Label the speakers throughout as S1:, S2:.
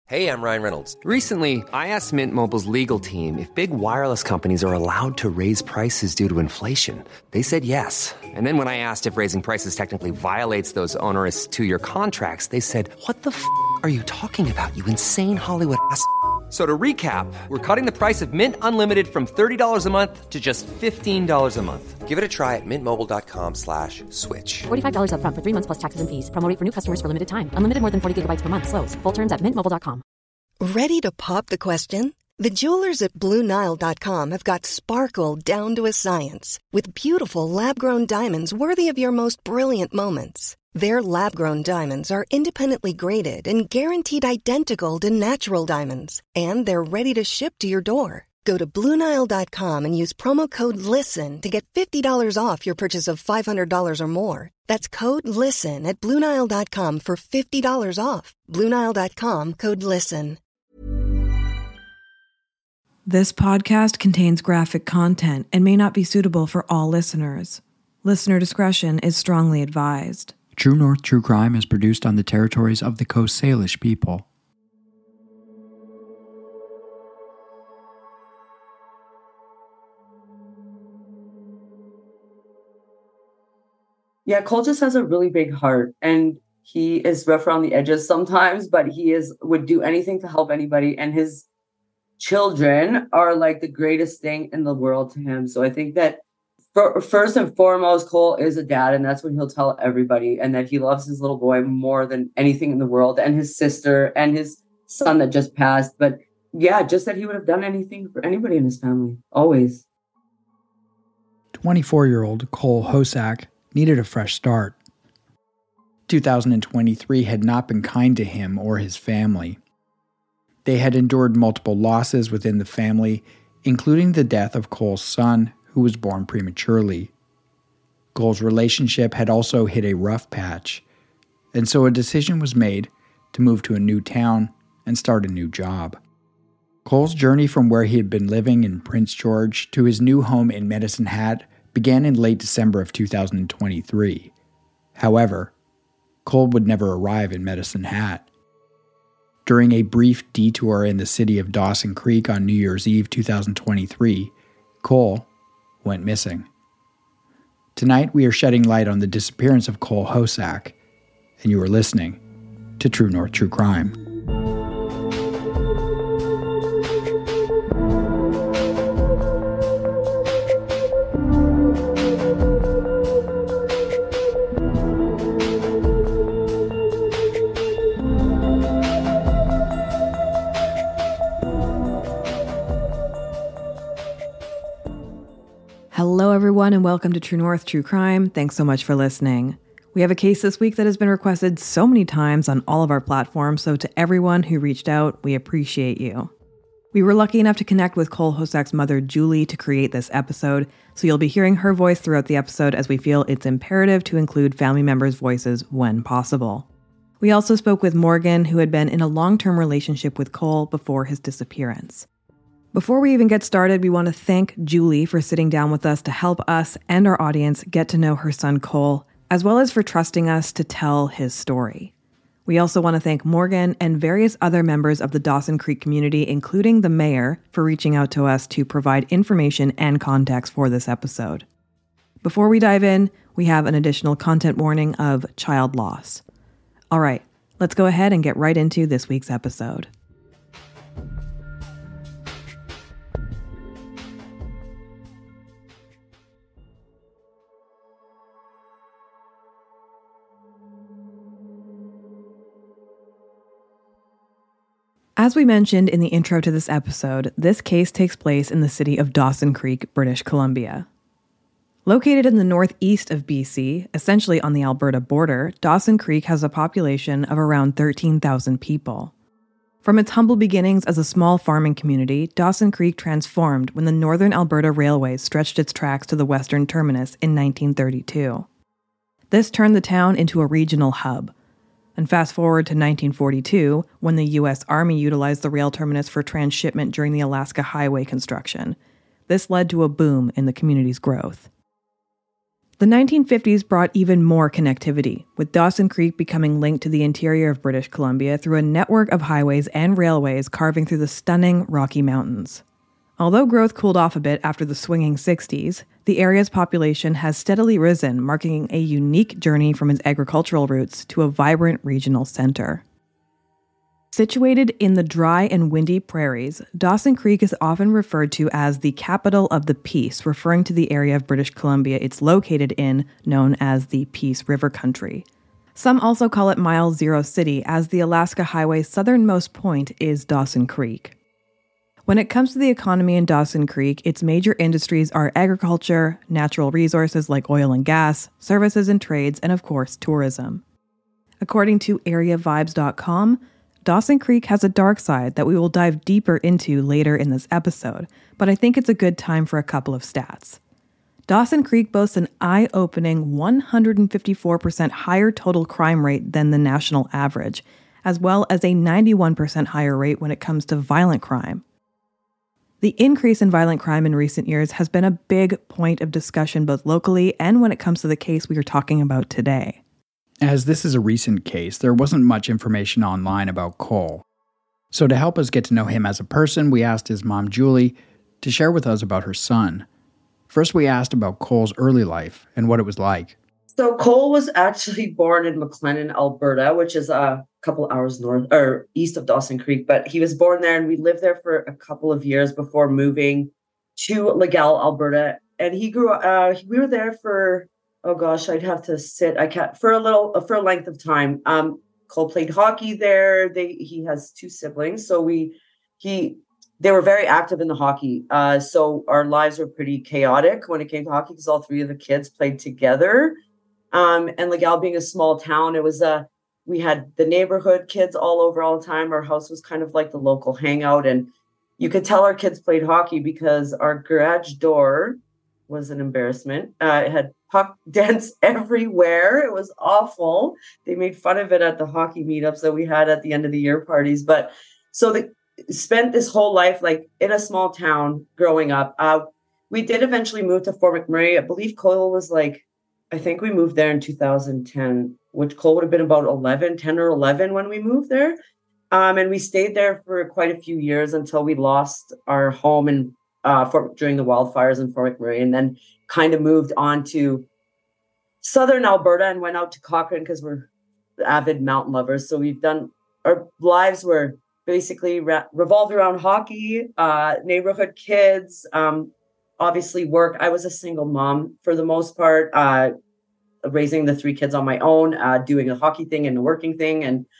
S1: Hey, I'm Ryan Reynolds.
S2: Recently, I asked Mint Mobile's legal team if big wireless companies are allowed to raise prices due to inflation. They said yes. And then when I asked if raising prices technically violates those onerous two-year contracts, they said, "What the f*** are you talking about, you insane Hollywood ass?" So to recap, we're cutting the price of Mint Unlimited from $30 a month to just $15 a month.
S1: Give it a try at mintmobile.com/switch.
S3: $45 up front for 3 months plus taxes and fees. Promo rate for new customers for limited time. Unlimited more than 40 gigabytes per month. Slows full terms at mintmobile.com.
S4: Ready to pop the question? The jewelers at BlueNile.com have got sparkle down to a science with beautiful lab-grown diamonds worthy of your most brilliant moments. Their lab-grown diamonds are independently graded and guaranteed identical to natural diamonds, and they're ready to ship to your door. Go to BlueNile.com and use promo code LISTEN to get $50 off your purchase of $500 or more. That's code LISTEN at BlueNile.com for $50 off. BlueNile.com, code LISTEN.
S5: This podcast contains graphic content and may not be suitable for all listeners. Listener discretion is strongly advised.
S6: True North True Crime is produced on the territories of the Coast Salish people.
S7: Yeah, Cole just has a really big heart, and he is rough around the edges sometimes, but would do anything to help anybody, and his children are like the greatest thing in the world to him. So I think that first and foremost, Cole is a dad, and that's what he'll tell everybody, and that he loves his little boy more than anything in the world, and his sister and his son that just passed. But yeah, just that he would have done anything for anybody in his family, always.
S6: 24-year-old Cole Hosack needed a fresh start. 2023 had not been kind to him or his family. They had endured multiple losses within the family, including the death of Cole's son, who was born prematurely. Cole's relationship had also hit a rough patch, and so a decision was made to move to a new town and start a new job. Cole's journey from where he had been living in Prince George to his new home in Medicine Hat began in late December of 2023. However, Cole would never arrive in Medicine Hat. During a brief detour in the city of Dawson Creek on New Year's Eve 2023, Cole went missing. Tonight we are shedding light on the disappearance of Cole Hosack, and you are listening to True North True Crime.
S5: Hello, everyone, and welcome to True North True Crime. Thanks so much for listening. We have a case this week that has been requested so many times on all of our platforms, so to everyone who reached out, we appreciate you. We were lucky enough to connect with Cole Hosack's mother, Julie, to create this episode, so you'll be hearing her voice throughout the episode as we feel it's imperative to include family members' voices when possible. We also spoke with Morgan, who had been in a long-term relationship with Cole before his disappearance. Before we even get started, we want to thank Julie for sitting down with us to help us and our audience get to know her son Cole, as well as for trusting us to tell his story. We also want to thank Morgan and various other members of the Dawson Creek community, including the mayor, for reaching out to us to provide information and context for this episode. Before we dive in, we have an additional content warning of child loss. All right, let's go ahead and get right into this week's episode. As we mentioned in the intro to this episode, this case takes place in the city of Dawson Creek, British Columbia. Located in the northeast of BC, essentially on the Alberta border, Dawson Creek has a population of around 13,000 people. From its humble beginnings as a small farming community, Dawson Creek transformed when the Northern Alberta Railway stretched its tracks to the western terminus in 1932. This turned the town into a regional hub. And fast forward to 1942, when the U.S. Army utilized the rail terminus for transshipment during the Alaska Highway construction. This led to a boom in the community's growth. The 1950s brought even more connectivity, with Dawson Creek becoming linked to the interior of British Columbia through a network of highways and railways carving through the stunning Rocky Mountains. Although growth cooled off a bit after the swinging 60s, the area's population has steadily risen, marking a unique journey from its agricultural roots to a vibrant regional center. Situated in the dry and windy prairies, Dawson Creek is often referred to as the capital of the Peace, referring to the area of British Columbia it's located in, known as the Peace River Country. Some also call it Mile Zero City, as the Alaska Highway's southernmost point is Dawson Creek. When it comes to the economy in Dawson Creek, its major industries are agriculture, natural resources like oil and gas, services and trades, and of course, tourism. According to AreaVibes.com, Dawson Creek has a dark side that we will dive deeper into later in this episode, but I think it's a good time for a couple of stats. Dawson Creek boasts an eye-opening 154% higher total crime rate than the national average, as well as a 91% higher rate when it comes to violent crime. The increase in violent crime in recent years has been a big point of discussion both locally and when it comes to the case we are talking about today.
S6: As this is a recent case, there wasn't much information online about Cole. So to help us get to know him as a person, we asked his mom, Julie, to share with us about her son. First, we asked about Cole's early life and what it was like.
S7: So Cole was actually born in McLennan, Alberta, which is a couple hours north or east of Dawson Creek. But he was born there, and we lived there for a couple of years before moving to Legal, Alberta. And he grew up. We were there for, oh gosh, I'd have to sit. I can't for a length of time. Cole played hockey there. He has two siblings, so they were very active in the hockey. So our lives were pretty chaotic when it came to hockey because all three of the kids played together. And Legal being a small town, it was we had the neighborhood kids all over all the time. Our house was kind of like the local hangout, and you could tell our kids played hockey because our garage door was an embarrassment. It had puck dents everywhere. It was awful. They made fun of it at the hockey meetups that we had at the end of the year parties. But so they spent this whole life like in a small town growing up. We did eventually move to Fort McMurray. I believe Cole was I think we moved there in 2010, which Cole would have been about 10 or 11 when we moved there. And we stayed there for quite a few years until we lost our home during the wildfires in Fort McMurray, and then kind of moved on to southern Alberta and went out to Cochrane because we're avid mountain lovers. So our lives were basically revolved around hockey, neighborhood kids, obviously work. I was a single mom for the most part, raising the three kids on my own, doing a hockey thing and a working thing.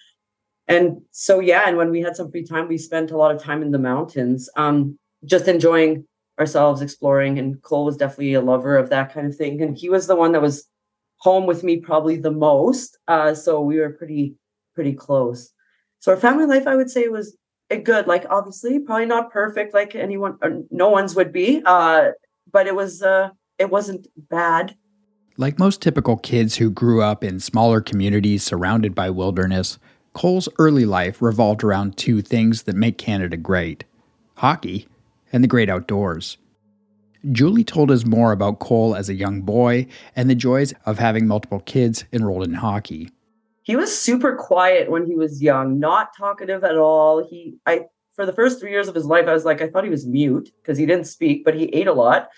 S7: And so, yeah. And when we had some free time, we spent a lot of time in the mountains, just enjoying ourselves, exploring. And Cole was definitely a lover of that kind of thing. And he was the one that was home with me probably the most. So we were pretty close. So our family life, I would say, was good. Obviously, probably not perfect like anyone or no one's would be. But it wasn't bad.
S6: Like most typical kids who grew up in smaller communities surrounded by wilderness, Cole's early life revolved around two things that make Canada great: hockey and the great outdoors. Julie told us more about Cole as a young boy and the joys of having multiple kids enrolled in hockey.
S7: He was super quiet when he was young, not talkative at all. For the first 3 years of his life, I thought he was mute because he didn't speak, but he ate a lot.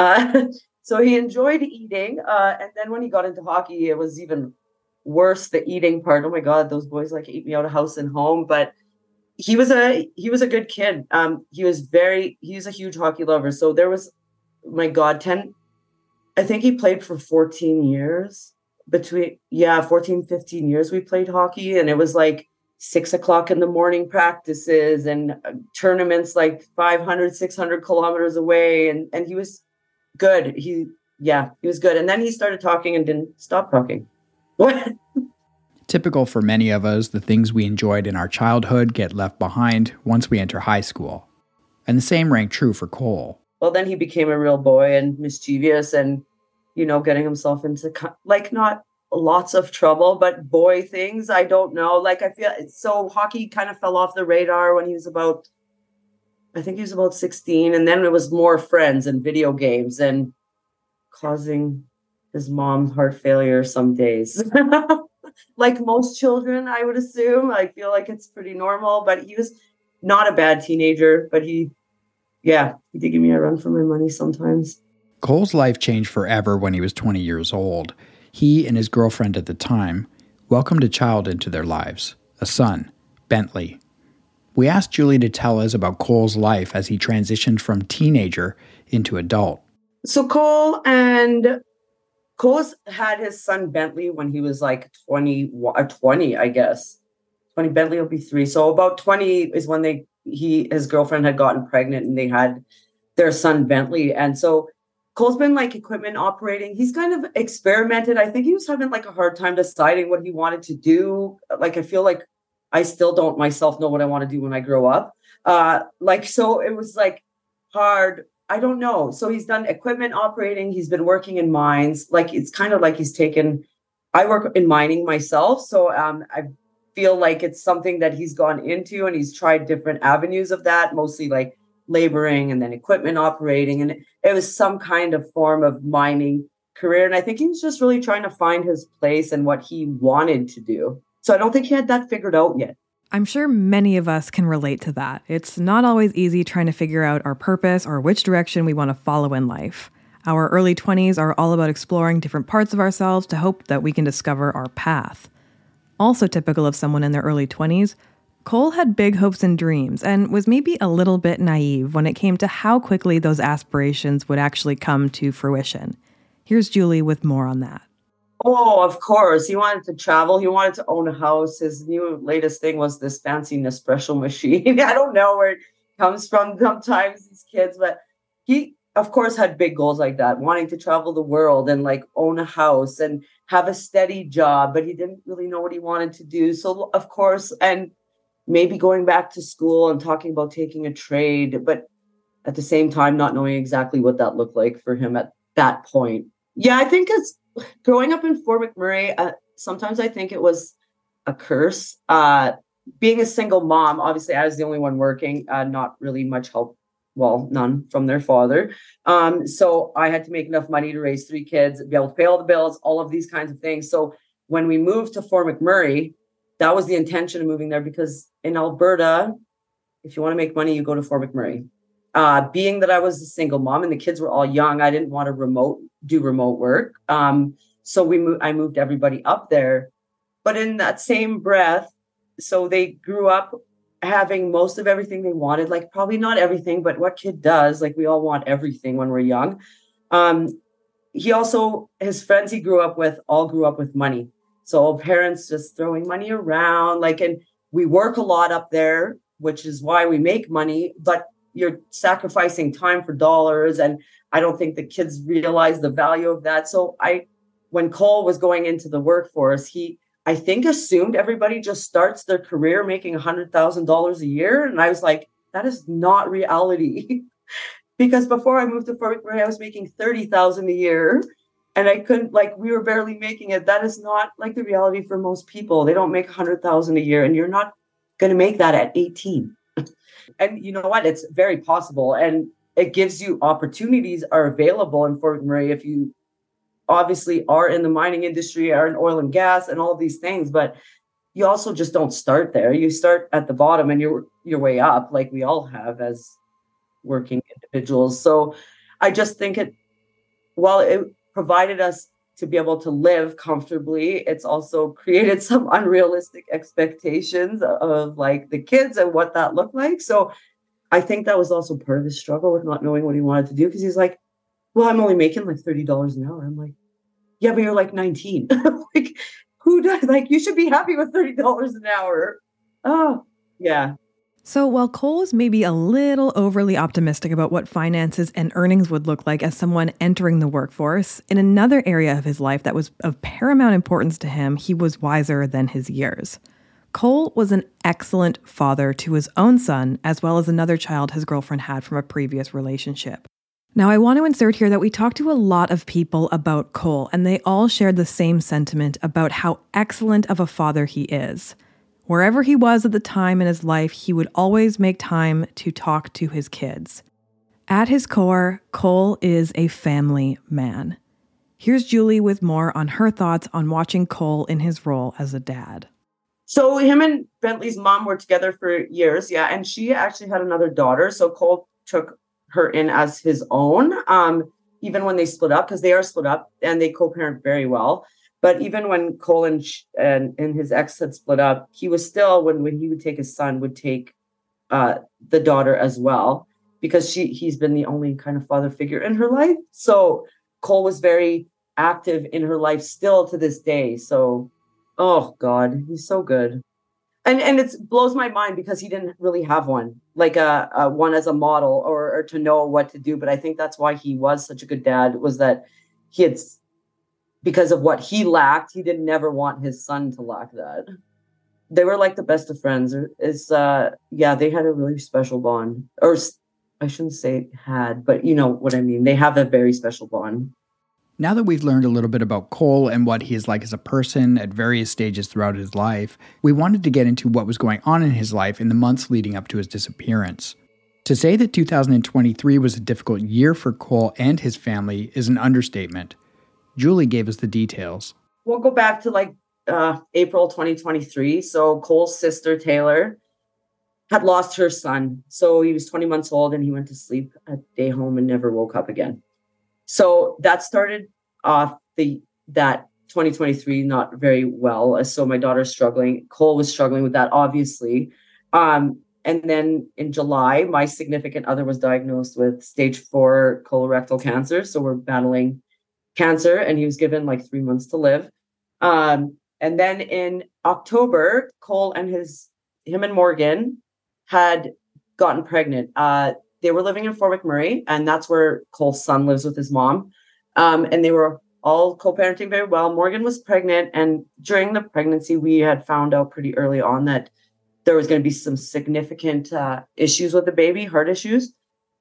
S7: So he enjoyed eating. And then when he got into hockey, it was even worse, the eating part. Oh my God, those boys ate me out of house and home. But he was a good kid. He's a huge hockey lover. So there was, my God, I think he played for 14 years. 14, 15 years we played hockey, and it was 6 o'clock in the morning practices and tournaments 500, 600 kilometers away. And he was good. He was good. And then he started talking and didn't stop talking. What?
S6: Typical for many of us, the things we enjoyed in our childhood get left behind once we enter high school. And the same rang true for Cole.
S7: Well, then he became a real boy and mischievous and, getting himself into not lots of trouble, but boy things. I don't know. I feel so hockey kind of fell off the radar when he was about 16. And then it was more friends and video games and causing his mom's heart failure some days. Like most children, I would assume. I feel like it's pretty normal, but he was not a bad teenager, but he did give me a run for my money sometimes.
S6: Cole's life changed forever when he was 20 years old. He and his girlfriend at the time welcomed a child into their lives, a son, Bentley. We asked Julie to tell us about Cole's life as he transitioned from teenager into adult.
S7: So Cole's had his son Bentley when he was like 20, I guess. 20, Bentley will be 3. So about 20 is when his girlfriend had gotten pregnant and they had their son Bentley. And so Cole's been like equipment operating. He's kind of experimented. I think he was having like a hard time deciding what he wanted to do. Like, I feel like I still don't myself know what I want to do when I grow up. So it was like hard. I don't know. So he's done equipment operating. He's been working in mines. Like, it's kind of like I work in mining myself. So I feel like it's something that he's gone into and he's tried different avenues of that, mostly like laboring and then equipment operating. And it was some kind of form of mining career. And I think he was just really trying to find his place and what he wanted to do. So I don't think he had that figured out yet.
S5: I'm sure many of us can relate to that. It's not always easy trying to figure out our purpose or which direction we want to follow in life. Our early 20s are all about exploring different parts of ourselves to hope that we can discover our path. Also typical of someone in their early 20s, Cole had big hopes and dreams and was maybe a little bit naive when it came to how quickly those aspirations would actually come to fruition. Here's Julie with more on that.
S7: Oh, of course. He wanted to travel. He wanted to own a house. His new latest thing was this fancy Nespresso machine. I don't know where it comes from sometimes, these kids, but he, of course, had big goals like that, wanting to travel the world and like own a house and have a steady job, but he didn't really know what he wanted to do. So, of course, and maybe going back to school and talking about taking a trade, but at the same time, not knowing exactly what that looked like for him at that point. Yeah, I think it's growing up in Fort McMurray. Sometimes I think it was a curse. Being a single mom, obviously I was the only one working, not really much help. Well, none from their father. So I had to make enough money to raise 3 kids, be able to pay all the bills, all of these kinds of things. So when we moved to Fort McMurray, that was the intention of moving there, because in Alberta, if you want to make money, you go to Fort McMurray. Being that I was a single mom and the kids were all young, I didn't want to do remote work. So I moved everybody up there. But in that same breath, so they grew up having most of everything they wanted, like probably not everything, but what kid does? Like, we all want everything when we're young. His friends he grew up with all grew up with money. So parents just throwing money around, and we work a lot up there, which is why we make money, but you're sacrificing time for dollars. And I don't think the kids realize the value of that. So when Cole was going into the workforce, I think assumed everybody just starts their career making $100,000 a year. And I was like, that is not reality. Because before I moved to Fort McMurray, I was making $30,000 a year. And I couldn't, we were barely making it. That is not the reality for most people. They don't make $100,000 a year, and you're not going to make that at 18. And you know what? It's very possible. And it gives you opportunities are available in Fort McMurray if you obviously are in the mining industry, are in oil and gas and all of these things. But you also just don't start there. You start at the bottom and you're your way up, like we all have as working individuals. So I just think it provided us to be able to live comfortably, it's also created some unrealistic expectations of the kids and what that looked like. So I think that was also part of his struggle with not knowing what he wanted to do, because he's like, well, I'm only making $30 an hour. I'm like, yeah, but you're 19. Who does? You should be happy with $30 an hour. Oh, yeah.
S5: So while Cole was maybe a little overly optimistic about what finances and earnings would look like as someone entering the workforce, in another area of his life that was of paramount importance to him, he was wiser than his years. Cole was an excellent father to his own son, as well as another child his girlfriend had from a previous relationship. Now, I want to insert here that we talked to a lot of people about Cole, and they all shared the same sentiment about how excellent of a father he is. Wherever he was at the time in his life, he would always make time to talk to his kids. At his core, Cole is a family man. Here's Julie with more on her thoughts on watching Cole in his role as a dad.
S7: So him and Bentley's mom were together for years, yeah, and she actually had another daughter. So Cole took her in as his own, even when they split up, because they are split up and they co-parent very well. But even when Cole and his ex had split up, he was still, when he would take his son, would take the daughter as well, because he's been the only kind of father figure in her life. So Cole was very active in her life still to this day. So, oh God, he's so good. And it blows my mind because he didn't really have one, like a one as a model or to know what to do. But I think that's why he was such a good dad, was that he had, because of what he lacked, he didn't never want his son to lack that. They were like the best of friends. They had a really special bond. Or I shouldn't say had, but you know what I mean. They have a very special bond.
S6: Now that we've learned a little bit about Cole and what he is like as a person at various stages throughout his life, we wanted to get into what was going on in his life in the months leading up to his disappearance. To say that 2023 was a difficult year for Cole and his family is an understatement. Julie gave us the details.
S7: We'll go back to April 2023. So Cole's sister, Taylor, had lost her son. So he was 20 months old and he went to sleep at day home and never woke up again. So that started off that 2023 not very well. So my daughter's struggling. Cole was struggling with that, obviously. And then in July, my significant other was diagnosed with stage 4 colorectal cancer. So we're battling cancer, and he was given 3 months to live. And then in October, Cole and him and Morgan had gotten pregnant. They were living in Fort McMurray, and that's where Cole's son lives with his mom. And they were all co-parenting very well. Morgan was pregnant, and during the pregnancy, we had found out pretty early on that there was going to be some significant issues with the baby, heart issues.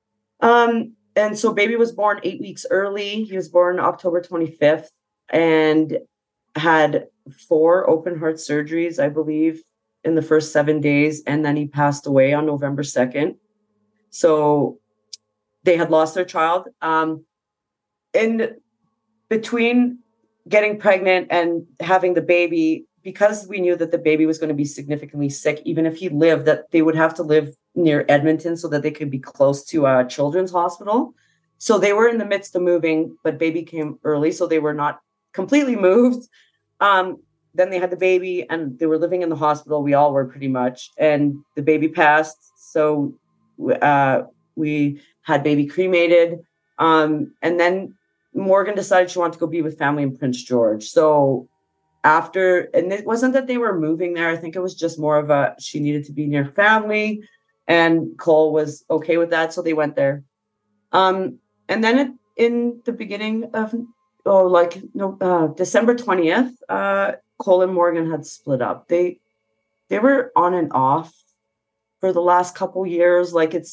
S7: And so baby was born 8 weeks early. He was born October 25th and had 4 open heart surgeries, I believe, in the first 7 days. And then he passed away on November 2nd. So they had lost their child. In between getting pregnant and having the baby, because we knew that the baby was going to be significantly sick, even if he lived, that they would have to live near Edmonton so that they could be close to a children's hospital. So they were in the midst of moving, but baby came early, so they were not completely moved. Then they had the baby and they were living in the hospital. We all were pretty much, and the baby passed. So we had baby cremated. And then Morgan decided she wanted to go be with family in Prince George. So and it wasn't that they were moving there. I think it was just more of she needed to be near family, and Cole was okay with that. So they went there. And then in the beginning of, December 20th, Cole and Morgan had split up. They were on and off for the last couple years.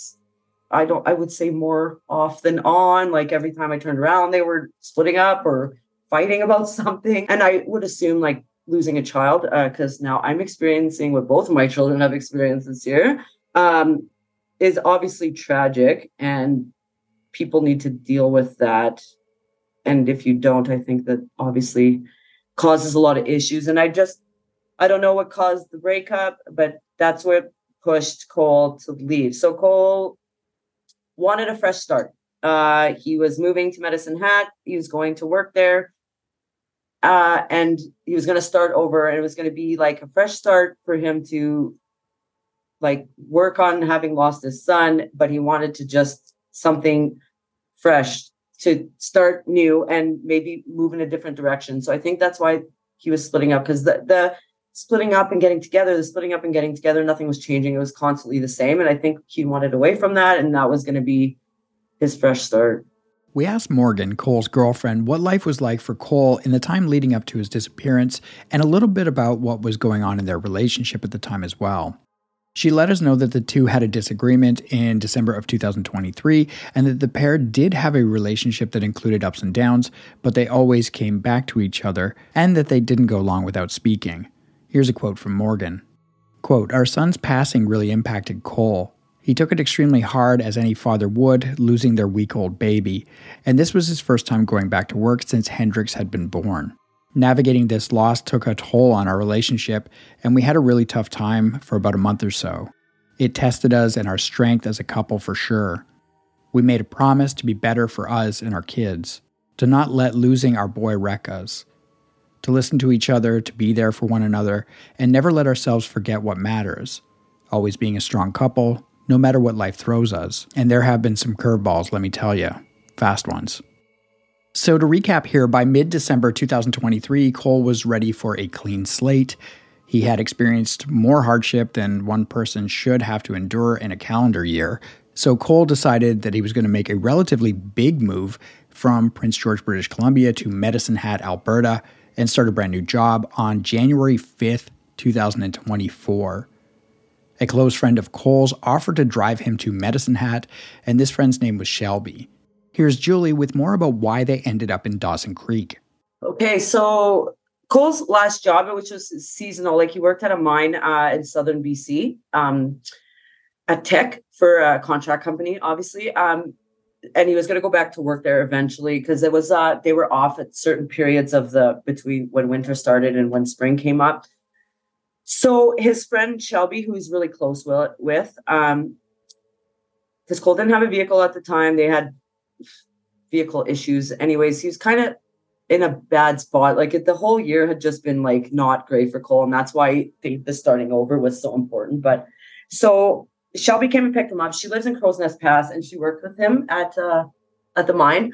S7: I would say more off than on. Every time I turned around, they were splitting up or fighting about something. And I would assume losing a child, because now I'm experiencing what both of my children have experienced this year, is obviously tragic, and people need to deal with that. And if you don't, I think that obviously causes a lot of issues. And I don't know what caused the breakup, but that's what pushed Cole to leave. So Cole wanted a fresh start. He was moving to Medicine Hat. He was going to work there. And he was going to start over, and it was going to be a fresh start for him to work on having lost his son, but he wanted to just something fresh to start new and maybe move in a different direction. So I think that's why he was splitting up, because the splitting up and getting together, nothing was changing. It was constantly the same. And I think he wanted away from that, and that was going to be his fresh start.
S6: We asked Morgan, Cole's girlfriend, what life was like for Cole in the time leading up to his disappearance, and a little bit about what was going on in their relationship at the time as well. She let us know that the two had a disagreement in December of 2023, and that the pair did have a relationship that included ups and downs, but they always came back to each other, and that they didn't go long without speaking. Here's a quote from Morgan. Quote, "Our son's passing really impacted Cole. He took it extremely hard, as any father would, losing their week-old baby, and this was his first time going back to work since Hendrix had been born. Navigating this loss took a toll on our relationship, and we had a really tough time for about a month or so. It tested us and our strength as a couple for sure. We made a promise to be better for us and our kids, to not let losing our boy wreck us, to listen to each other, to be there for one another, and never let ourselves forget what matters, always being a strong couple, no matter what life throws us. And there have been some curveballs, let me tell you, fast ones. So to recap here, by mid-December 2023, Cole was ready for a clean slate. He had experienced more hardship than one person should have to endure in a calendar year. So Cole decided that he was going to make a relatively big move from Prince George, British Columbia to Medicine Hat, Alberta, and start a brand new job on January 5th, 2024. A close friend of Cole's offered to drive him to Medicine Hat, and this friend's name was Shelby. Here's Julie with more about why they ended up in Dawson Creek.
S7: Okay, so Cole's last job, which was seasonal, like he worked at a mine in southern BC, at Teck for a contract company, obviously. And he was going to go back to work there eventually because it was they were off at certain periods of between when winter started and when spring came up. So his friend Shelby, who he's really close with, because Cole didn't have a vehicle at the time, they had vehicle issues. Anyways, he was kind of in a bad spot. Like the whole year had just been like not great for Cole, and that's why I think the starting over was so important. But so Shelby came and picked him up. She lives in Crow's Nest Pass, and she worked with him at the mine.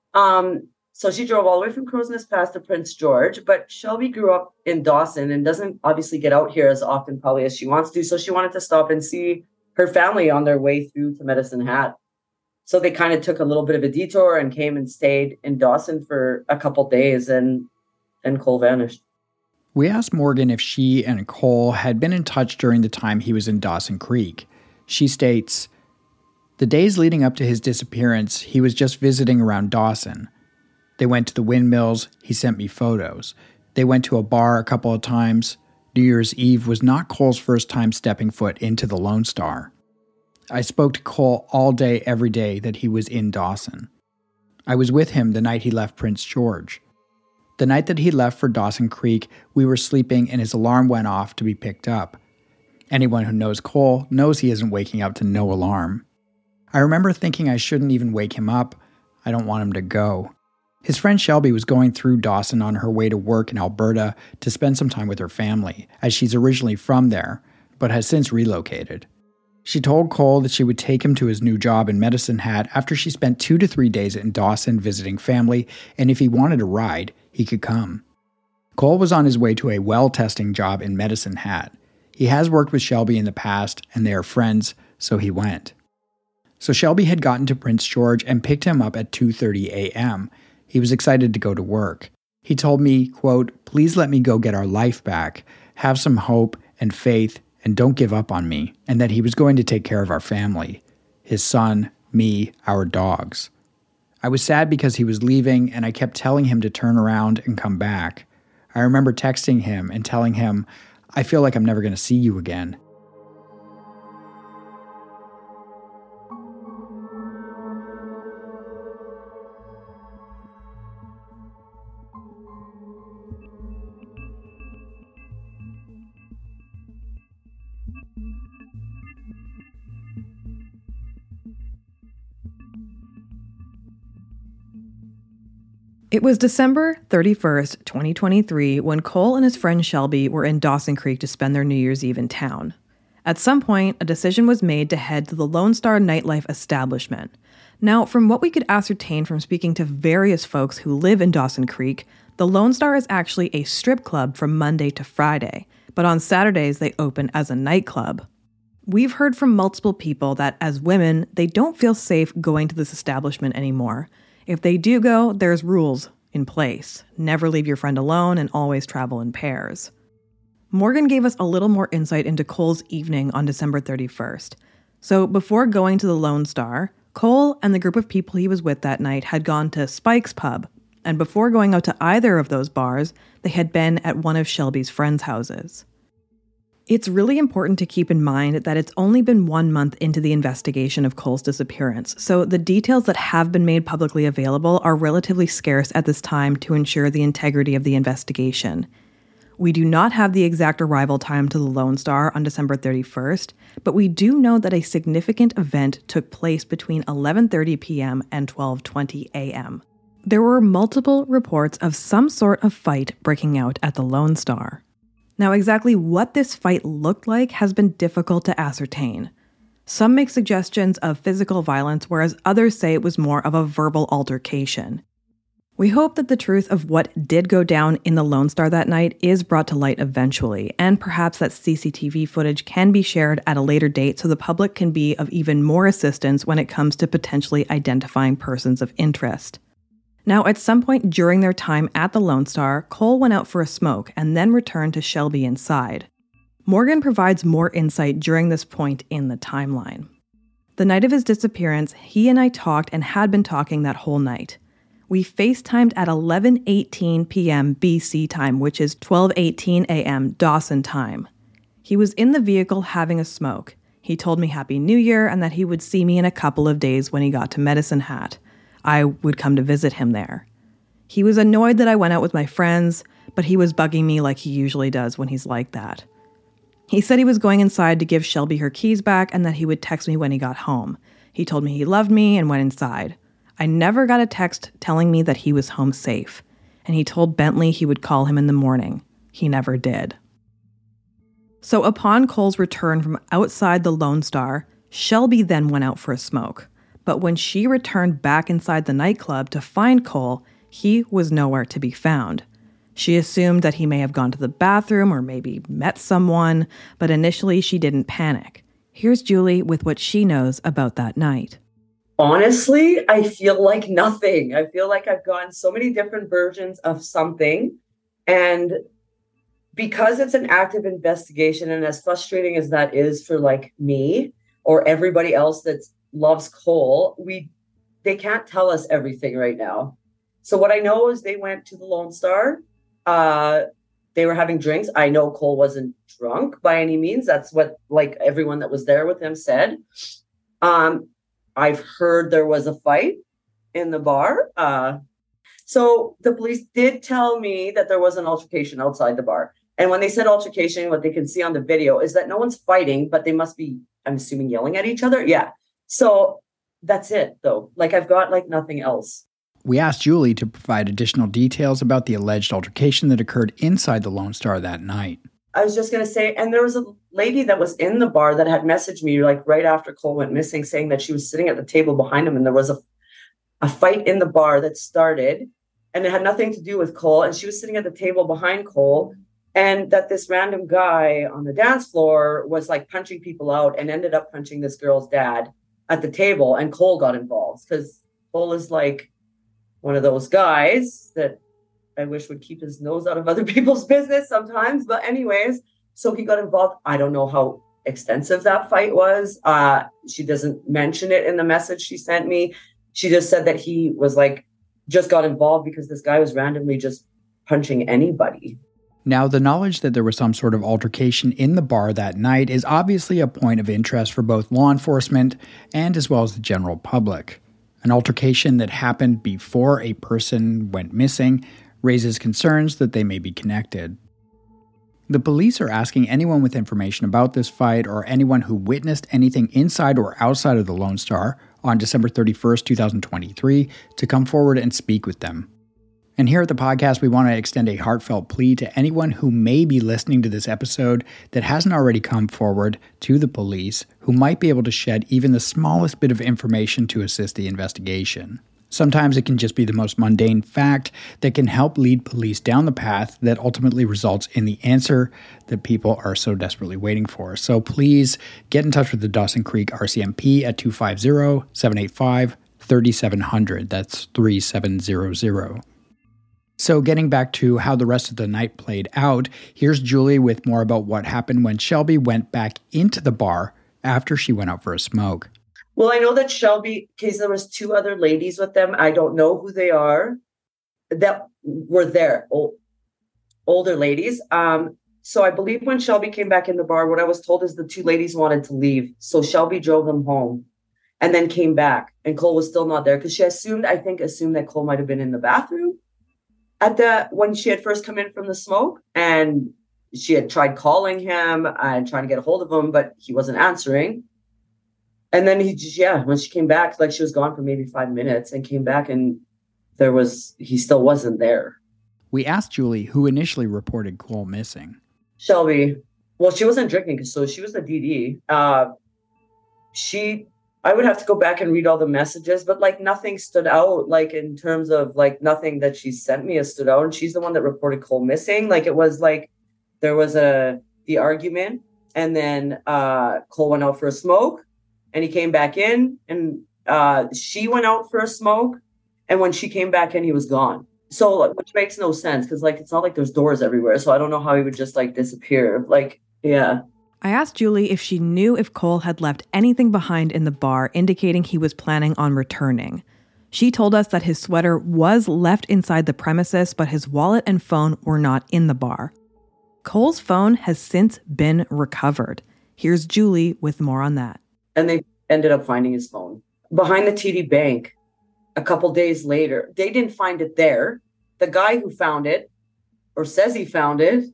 S7: So she drove all the way from Crow's Nest Pass to Prince George, but Shelby grew up in Dawson and doesn't obviously get out here as often probably as she wants to. So she wanted to stop and see her family on their way through to Medicine Hat. So they kind of took a little bit of a detour and came and stayed in Dawson for a couple days, and Cole vanished.
S6: We asked Morgan if she and Cole had been in touch during the time he was in Dawson Creek. She states, "The days leading up to his disappearance, he was just visiting around Dawson. They went to the windmills, he sent me photos. They went to a bar a couple of times. New Year's Eve was not Cole's first time stepping foot into the Lone Star. I spoke to Cole all day, every day that he was in Dawson. I was with him the night he left Prince George. The night that he left for Dawson Creek, we were sleeping and his alarm went off to be picked up. Anyone who knows Cole knows he isn't waking up to no alarm. I remember thinking I shouldn't even wake him up. I don't want him to go." His friend Shelby was going through Dawson on her way to work in Alberta to spend some time with her family, as she's originally from there, but has since relocated. She told Cole that she would take him to his new job in Medicine Hat after she spent 2 to 3 days in Dawson visiting family, and if he wanted a ride, he could come. Cole was on his way to a well testing job in Medicine Hat. He has worked with Shelby in the past, and they are friends, so he went. So Shelby had gotten to Prince George and picked him up at 2:30 a.m., He was excited to go to work. He told me, quote, "Please let me go get our life back. Have some hope and faith and don't give up on me," and that he was going to take care of our family, his son, me, our dogs. I was sad because he was leaving and I kept telling him to turn around and come back. I remember texting him and telling him, "I feel like I'm never going to see you again."
S5: It was December 31st, 2023, when Cole and his friend Shelby were in Dawson Creek to spend their New Year's Eve in town. At some point, a decision was made to head to the Lone Star nightlife establishment. Now, from what we could ascertain from speaking to various folks who live in Dawson Creek, the Lone Star is actually a strip club from Monday to Friday, but on Saturdays they open as a nightclub. We've heard from multiple people that as women, they don't feel safe going to this establishment anymore. If they do go, there's rules in place. Never leave your friend alone and always travel in pairs. Morgan gave us a little more insight into Cole's evening on December 31st. So before going to the Lone Star, Cole and the group of people he was with that night had gone to Spike's Pub, and before going out to either of those bars, they had been at one of Shelby's friends' houses. It's really important to keep in mind that it's only been 1 month into the investigation of Cole's disappearance, so the details that have been made publicly available are relatively scarce at this time to ensure the integrity of the investigation. We do not have the exact arrival time to the Lone Star on December 31st, but we do know that a significant event took place between 11:30 p.m. and 12:20 a.m. There were multiple reports of some sort of fight breaking out at the Lone Star. Now, exactly what this fight looked like has been difficult to ascertain. Some make suggestions of physical violence, whereas others say it was more of a verbal altercation. We hope that the truth of what did go down in the Lone Star that night is brought to light eventually, and perhaps that CCTV footage can be shared at a later date so the public can be of even more assistance when it comes to potentially identifying persons of interest. Now, at some point during their time at the Lone Star, Cole went out for a smoke and then returned to Shelby inside. Morgan provides more insight during this point in the timeline. The night of his disappearance, he and I talked and had been talking that whole night. We FaceTimed at 11:18 p.m. BC time, which is 12:18 a.m. Dawson time. He was in the vehicle having a smoke. He told me Happy New Year and that he would see me in a couple of days when he got to Medicine Hat. I would come to visit him there. He was annoyed that I went out with my friends, but he was bugging me like he usually does when he's like that. He said he was going inside to give Shelby her keys back and that he would text me when he got home. He told me he loved me and went inside. I never got a text telling me that he was home safe, and he told Bentley he would call him in the morning. He never did. So upon Cole's return from outside the Lone Star, Shelby then went out for a smoke. But when she returned back inside the nightclub to find Cole, he was nowhere to be found. She assumed that he may have gone to the bathroom or maybe met someone, but initially she didn't panic. Here's Julie with what she knows about that night.
S7: Honestly, I feel like nothing. I feel like I've gotten so many different versions of something. And because it's an active investigation, and as frustrating as that is for like me or everybody else that loves Cole, they can't tell us everything right now. So what I know is they went to the Lone Star. They were having drinks. I know Cole wasn't drunk by any means. That's what like everyone that was there with him said. I've heard there was a fight in the bar. So the police did tell me that there was an altercation outside the bar. And when they said altercation, what they can see on the video is that no one's fighting, but they must be, I'm assuming, yelling at each other. Yeah. So that's it, though. Like, I've got like nothing else.
S6: We asked Julie to provide additional details about the alleged altercation that occurred inside the Lone Star that night.
S7: I was just going to say, and there was a lady that was in the bar that had messaged me like right after Cole went missing, saying that she was sitting at the table behind him and there was a fight in the bar that started and it had nothing to do with Cole. And she was sitting at the table behind Cole, and that this random guy on the dance floor was like punching people out and ended up punching this girl's dad at the table, and Cole got involved because Cole is like one of those guys that I wish would keep his nose out of other people's business sometimes. But anyways, so he got involved. I don't know how extensive that fight was. She doesn't mention it in the message she sent me. She just said that he was like, just got involved because this guy was randomly just punching anybody.
S6: Now, the knowledge that there was some sort of altercation in the bar that night is obviously a point of interest for both law enforcement and as well as the general public. An altercation that happened before a person went missing raises concerns that they may be connected. The police are asking anyone with information about this fight or anyone who witnessed anything inside or outside of the Lone Star on December 31st, 2023 to come forward and speak with them. And here at the podcast, we want to extend a heartfelt plea to anyone who may be listening to this episode that hasn't already come forward to the police, who might be able to shed even the smallest bit of information to assist the investigation. Sometimes it can just be the most mundane fact that can help lead police down the path that ultimately results in the answer that people are so desperately waiting for. So please get in touch with the Dawson Creek RCMP at 250-785-3700. That's 3700. So getting back to how the rest of the night played out, here's Julie with more about what happened when Shelby went back into the bar after she went out for a smoke.
S7: Well, I know that Shelby, because there was two other ladies with them. I don't know who they are that were there, older ladies. So I believe when Shelby came back in the bar, what I was told is the two ladies wanted to leave. So Shelby drove them home and then came back, and Cole was still not there because she assumed that Cole might have been in the bathroom when she had first come in from the smoke, and she had tried calling him and trying to get a hold of him, but he wasn't answering. And then when she came back, like she was gone for maybe 5 minutes and came back, and he still wasn't there.
S6: We asked Julie who initially reported Cole missing.
S7: Shelby. Well, she wasn't drinking, so she was the DD. I would have to go back and read all the messages, but like nothing stood out, like in terms of like nothing that she sent me has stood out. And she's the one that reported Cole missing. Like it was like there was the argument, and then Cole went out for a smoke, and he came back in, and she went out for a smoke, and when she came back in, he was gone. So, which makes no sense because like it's not like there's doors everywhere. So I don't know how he would just like disappear. Like, yeah.
S5: I asked Julie if she knew if Cole had left anything behind in the bar indicating he was planning on returning. She told us that his sweater was left inside the premises, but his wallet and phone were not in the bar. Cole's phone has since been recovered. Here's Julie with more on that.
S7: And they ended up finding his phone behind the TD Bank a couple days later. They didn't find it there. The guy who found it, or says he found it,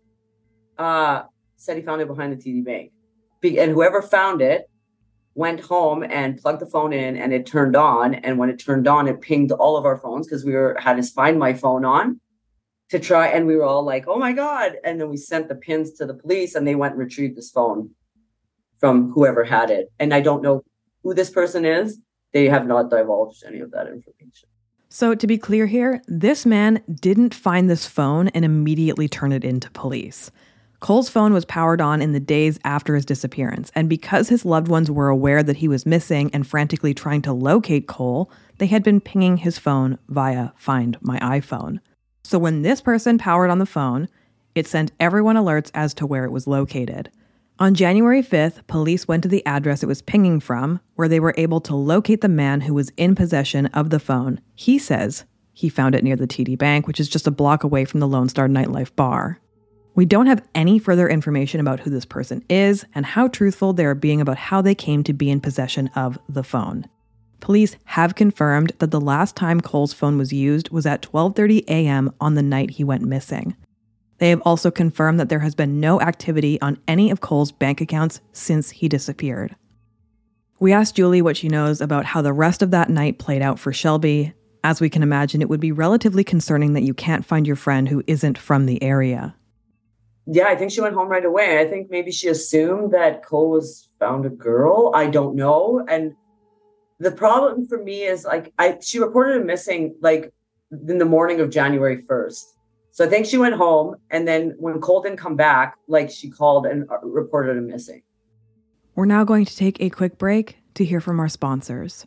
S7: said he found it behind the TD Bank. And whoever found it went home and plugged the phone in, and it turned on. And when it turned on, it pinged all of our phones because had his Find My phone on to try. And we were all like, oh my God. And then we sent the pins to the police, and they went and retrieved this phone from whoever had it. And I don't know who this person is. They have not divulged any of that information.
S5: So to be clear here, this man didn't find this phone and immediately turn it into police. Cole's phone was powered on in the days after his disappearance, and because his loved ones were aware that he was missing and frantically trying to locate Cole, they had been pinging his phone via Find My iPhone. So when this person powered on the phone, it sent everyone alerts as to where it was located. On January 5th, police went to the address it was pinging from, where they were able to locate the man who was in possession of the phone. He says he found it near the TD Bank, which is just a block away from the Lone Star nightlife bar. We don't have any further information about who this person is and how truthful they are being about how they came to be in possession of the phone. Police have confirmed that the last time Cole's phone was used was at 12:30 a.m. on the night he went missing. They have also confirmed that there has been no activity on any of Cole's bank accounts since he disappeared. We asked Julie what she knows about how the rest of that night played out for Shelby. As we can imagine, it would be relatively concerning that you can't find your friend who isn't from the area.
S7: Yeah, I think she went home right away. I think maybe she assumed that Cole found a girl. I don't know. And the problem for me is she reported him missing like in the morning of January 1st. So I think she went home, and then when Cole didn't come back, like she called and reported him missing.
S5: We're now going to take a quick break to hear from our sponsors.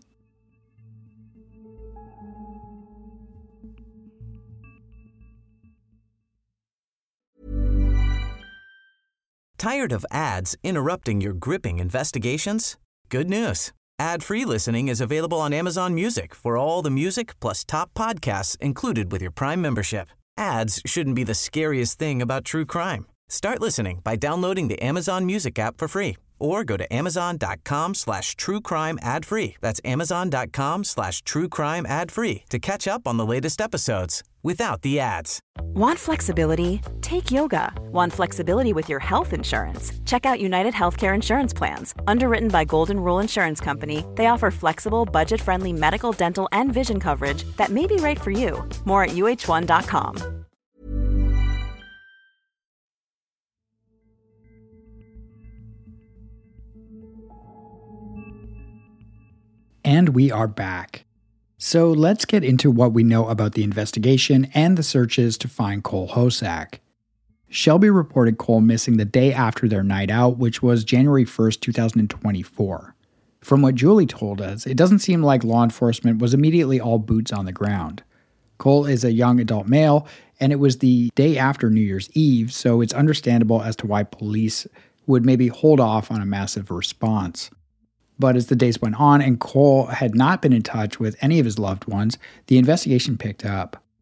S8: Tired of ads interrupting your gripping investigations? Good news. Ad-free listening is available on Amazon Music for all the music plus top podcasts included with your Prime membership. Ads shouldn't be the scariest thing about true crime. Start listening by downloading the Amazon Music app for free or go to amazon.com/truecrime ad-free. That's amazon.com/truecrime ad-free to catch up on the latest episodes without the ads.
S9: Want flexibility? Take yoga. Want flexibility with your health insurance? Check out United Healthcare Insurance Plans. Underwritten by Golden Rule Insurance Company, they offer flexible, budget-friendly medical, dental, and vision coverage that may be right for you. More at uh1.com.
S6: And we are back. So let's get into what we know about the investigation and the searches to find Cole Hosack. Shelby reported Cole missing the day after their night out, which was January 1st, 2024. From what Julie told us, it doesn't seem like law enforcement was immediately all boots on the ground. Cole is a young adult male, and it was the day after New Year's Eve, so it's understandable as to why police would maybe hold off on a massive response. But as the days went on and Cole had not been in touch with any of his loved ones, the investigation picked up.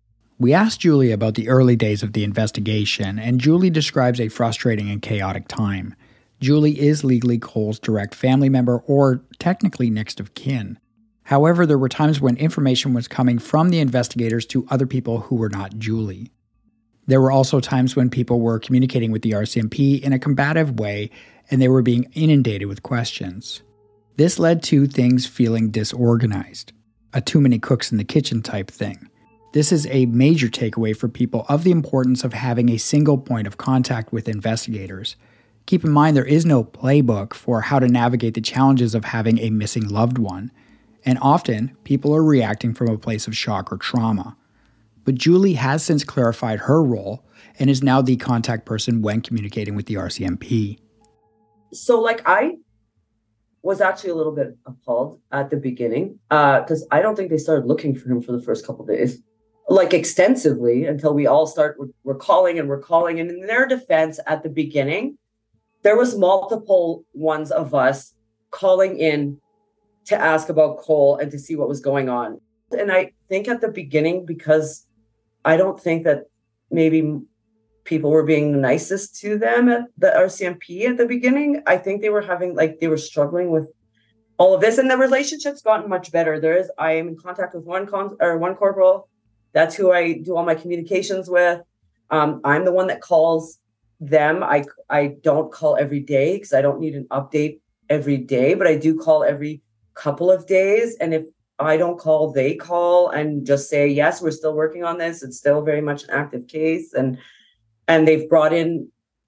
S6: We asked Julie about the early days of the investigation, and Julie describes a frustrating and chaotic time. Julie is legally Cole's direct family member, or technically next of kin. However, there were times when information was coming from the investigators to other people who were not Julie. There were also times when people were communicating with the RCMP in a combative way, and they were being inundated with questions. This led to things feeling disorganized, a too many cooks in the kitchen type thing. This is a major takeaway for people of the importance of having a single point of contact with investigators. Keep in mind there is no playbook for how to navigate the challenges of having a missing loved one, and often people are reacting from a place of shock or trauma. But Julie has since clarified her role and is now the contact person when communicating with the RCMP.
S7: So I was actually a little bit appalled at the beginning because I don't think they started looking for him for the first couple of days. Extensively until we all we're calling. And in their defense, at the beginning, there was multiple ones of us calling in to ask about Cole and to see what was going on. And I think at the beginning, because I don't think that maybe people were being the nicest to them at the RCMP at the beginning, I think they were having, they were struggling with all of this, and the relationship's gotten much better. I am in contact with one corporal. That's who I do all my communications with. I'm the one that calls them. I don't call every day because I don't need an update every day, but I do call every couple of days. And if I don't call, they call and just say, yes, we're still working on this. It's still very much an active case. And they've brought in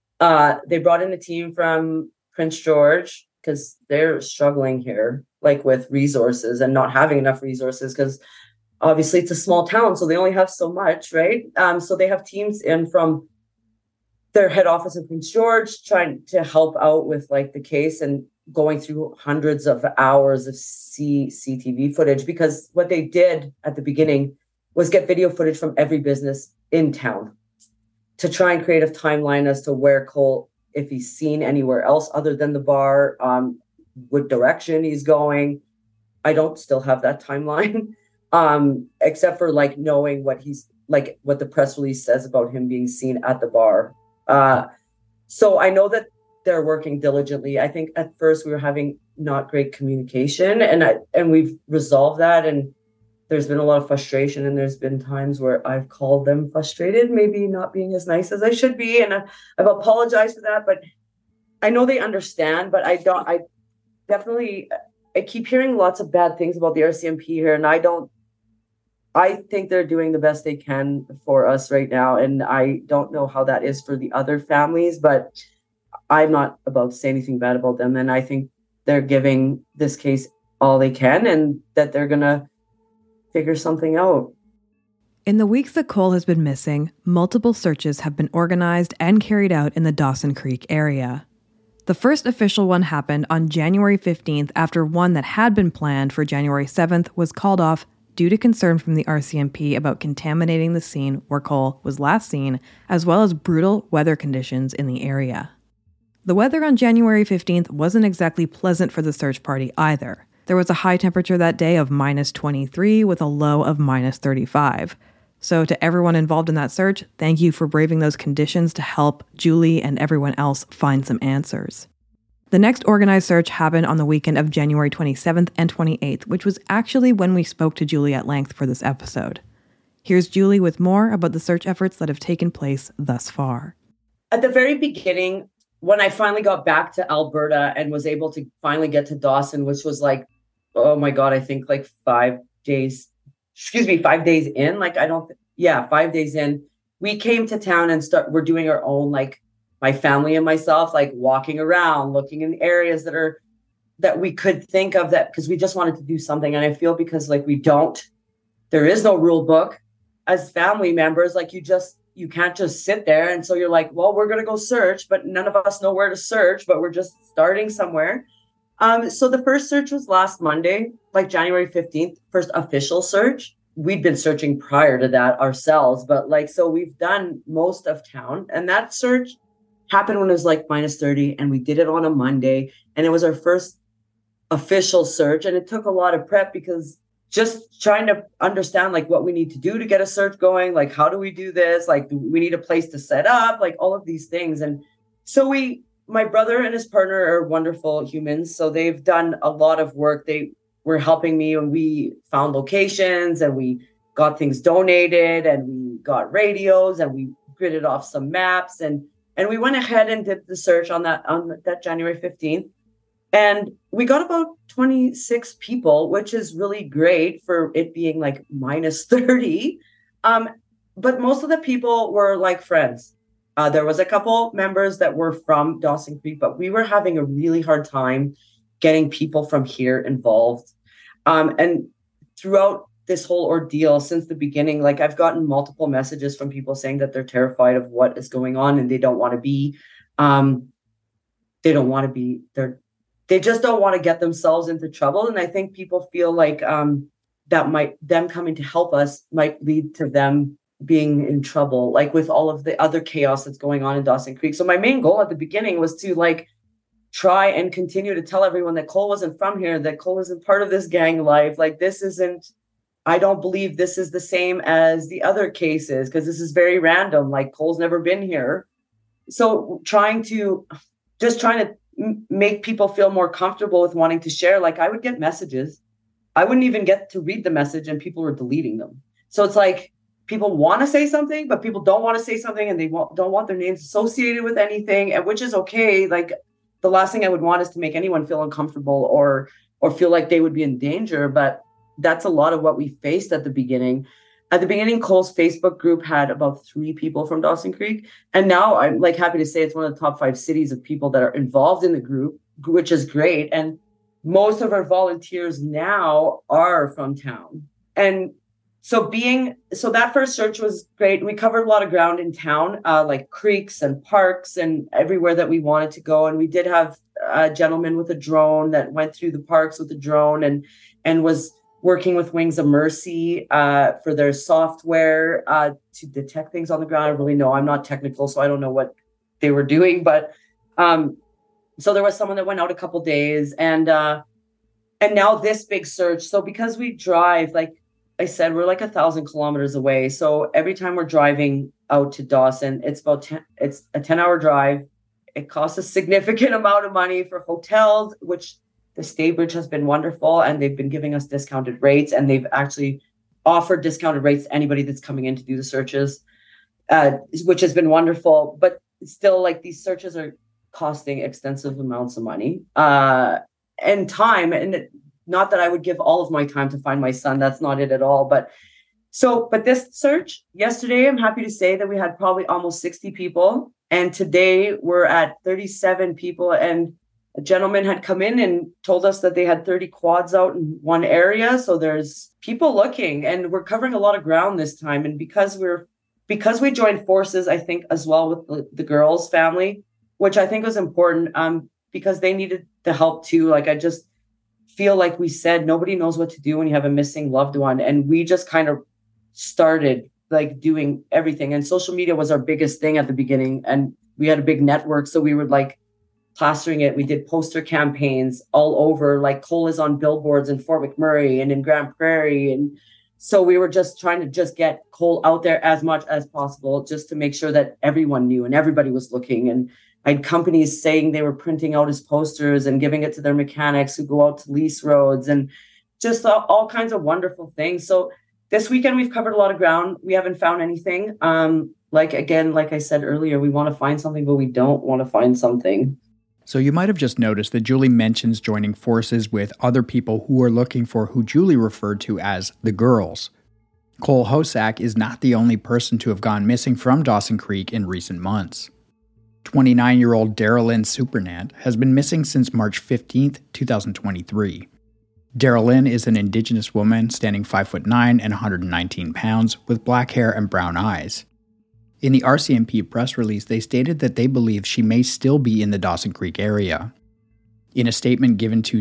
S7: a team from Prince George because they're struggling here, with resources and not having enough resources because obviously it's a small town, so they only have so much, right? So they have teams in from their head office in Prince George trying to help out with the case and going through hundreds of hours of CCTV footage, because what they did at the beginning was get video footage from every business in town to try and create a timeline as to where Cole, if he's seen anywhere else other than the bar, what direction he's going. I don't still have that timeline. Except for knowing what he's what the press release says about him being seen at the bar. So I know that they're working diligently. I think at first we were having not great communication, and we've resolved that. And there's been a lot of frustration, and there's been times where I've called them frustrated, maybe not being as nice as I should be. And I've apologized for that, but I know they understand, but I keep hearing lots of bad things about the RCMP here. And I think they're doing the best they can for us right now. And I don't know how that is for the other families, but I'm not about to say anything bad about them. And I think they're giving this case all they can and that they're going to figure something out.
S5: In the weeks that Cole has been missing, multiple searches have been organized and carried out in the Dawson Creek area. The first official one happened on January 15th after one that had been planned for January 7th was called off due to concern from the RCMP about contaminating the scene where Cole was last seen, as well as brutal weather conditions in the area. The weather on January 15th wasn't exactly pleasant for the search party either. There was a high temperature that day of -23 with a low of -35. So to everyone involved in that search, thank you for braving those conditions to help Julie and everyone else find some answers. The next organized search happened on the weekend of January 27th and 28th, which was actually when we spoke to Julie at length for this episode. Here's Julie with more about the search efforts that have taken place thus far.
S7: At the very beginning, when I finally got back to Alberta and was able to finally get to Dawson, which was oh my God, I think 5 days, 5 days in, 5 days in, we came to town and we're doing our own, my family and myself, walking around, looking in areas that we could think of that, because we just wanted to do something. And I feel because there is no rule book as family members, you can't just sit there. And so you're well, we're going to go search, but none of us know where to search, but we're just starting somewhere. So the first search was last Monday, January 15th, first official search. We'd been searching prior to that ourselves, but so we've done most of town, and that search happened when it was -30, and we did it on a Monday, and it was our first official search. And it took a lot of prep because just trying to understand like what we need to do to get a search going. Like, how do we do this? Like, do we need a place to set up, like all of these things. And so my brother and his partner are wonderful humans. So they've done a lot of work. They were helping me, and we found locations, and we got things donated, and we got radios, and we gridded off some maps, and we went ahead and did the search on that January 15th. And we got about 26 people, which is really great for it being like minus 30. But most of the people were like friends. There was a couple members that were from Dawson Creek, but we were having a really hard time getting people from here involved. And throughout this whole ordeal since the beginning, like I've gotten multiple messages from people saying that they're terrified of what is going on, and they don't want to be, they just don't want to get themselves into trouble. And I think people feel like them coming to help us might lead to them being in trouble, like with all of the other chaos that's going on in Dawson Creek. So my main goal at the beginning was to like try and continue to tell everyone that Cole wasn't from here, that Cole isn't part of this gang life. Like, I don't believe this is the same as the other cases, because this is very random. Like, Cole's never been here. So trying to make people feel more comfortable with wanting to share. Like, I would get messages. I wouldn't even get to read the message, and people were deleting them. So it's like people want to say something, but people don't want to say something, and they don't want their names associated with anything, and which is okay. Like, the last thing I would want is to make anyone feel uncomfortable or feel like they would be in danger. But that's a lot of what we faced at the beginning. At the beginning, Cole's Facebook group had about 3 people from Dawson Creek. And now I'm like happy to say it's one of the top 5 cities of people that are involved in the group, which is great. And most of our volunteers now are from town. And so that first search was great. We covered a lot of ground in town, like creeks and parks and everywhere that we wanted to go. And we did have a gentleman with a drone that went through the parks with a drone and was working with Wings of Mercy for their software to detect things on the ground. I really know, I'm not technical, so I don't know what they were doing. But so there was someone that went out a couple days, and now this big search. So because we drive, like I said, we're like 1,000 kilometers away. So every time we're driving out to Dawson, it's a 10-hour drive. It costs a significant amount of money for hotels, which the Staybridge has been wonderful, and they've been giving us discounted rates, and they've actually offered discounted rates to anybody that's coming in to do the searches, which has been wonderful. But still, like, these searches are costing extensive amounts of money and time. And not that I would give all of my time to find my son. That's not it at all. But this search yesterday, I'm happy to say that we had probably almost 60 people. And today we're at 37 people. And a gentleman had come in and told us that they had 30 quads out in one area. So there's people looking, and we're covering a lot of ground this time. And because we joined forces, I think, as well with the girls' family, which I think was important because they needed the help too. Like, I just feel like we said, nobody knows what to do when you have a missing loved one. And we just kind of started like doing everything. And social media was our biggest thing at the beginning. And we had a big network. So we were like plastering it. We did poster campaigns all over, like Cole is on billboards in Fort McMurray and in Grand Prairie. And so we were just trying to just get Cole out there as much as possible, just to make sure that everyone knew and everybody was looking. And I had companies saying they were printing out his posters and giving it to their mechanics who go out to lease roads, and just all kinds of wonderful things. So this weekend, we've covered a lot of ground. We haven't found anything. Like I said earlier, we want to find something, but we don't want to find something.
S6: So you might have just noticed that Julie mentions joining forces with other people who are looking for who Julie referred to as the girls. Cole Hosack is not the only person to have gone missing from Dawson Creek in recent months. 29-year-old Darylyn Supernant has been missing since March 15th, 2023. Darylyn is an Indigenous woman standing 5'9" and 119 pounds with black hair and brown eyes. In the RCMP press release, they stated that they believe she may still be in the Dawson Creek area. In a statement given to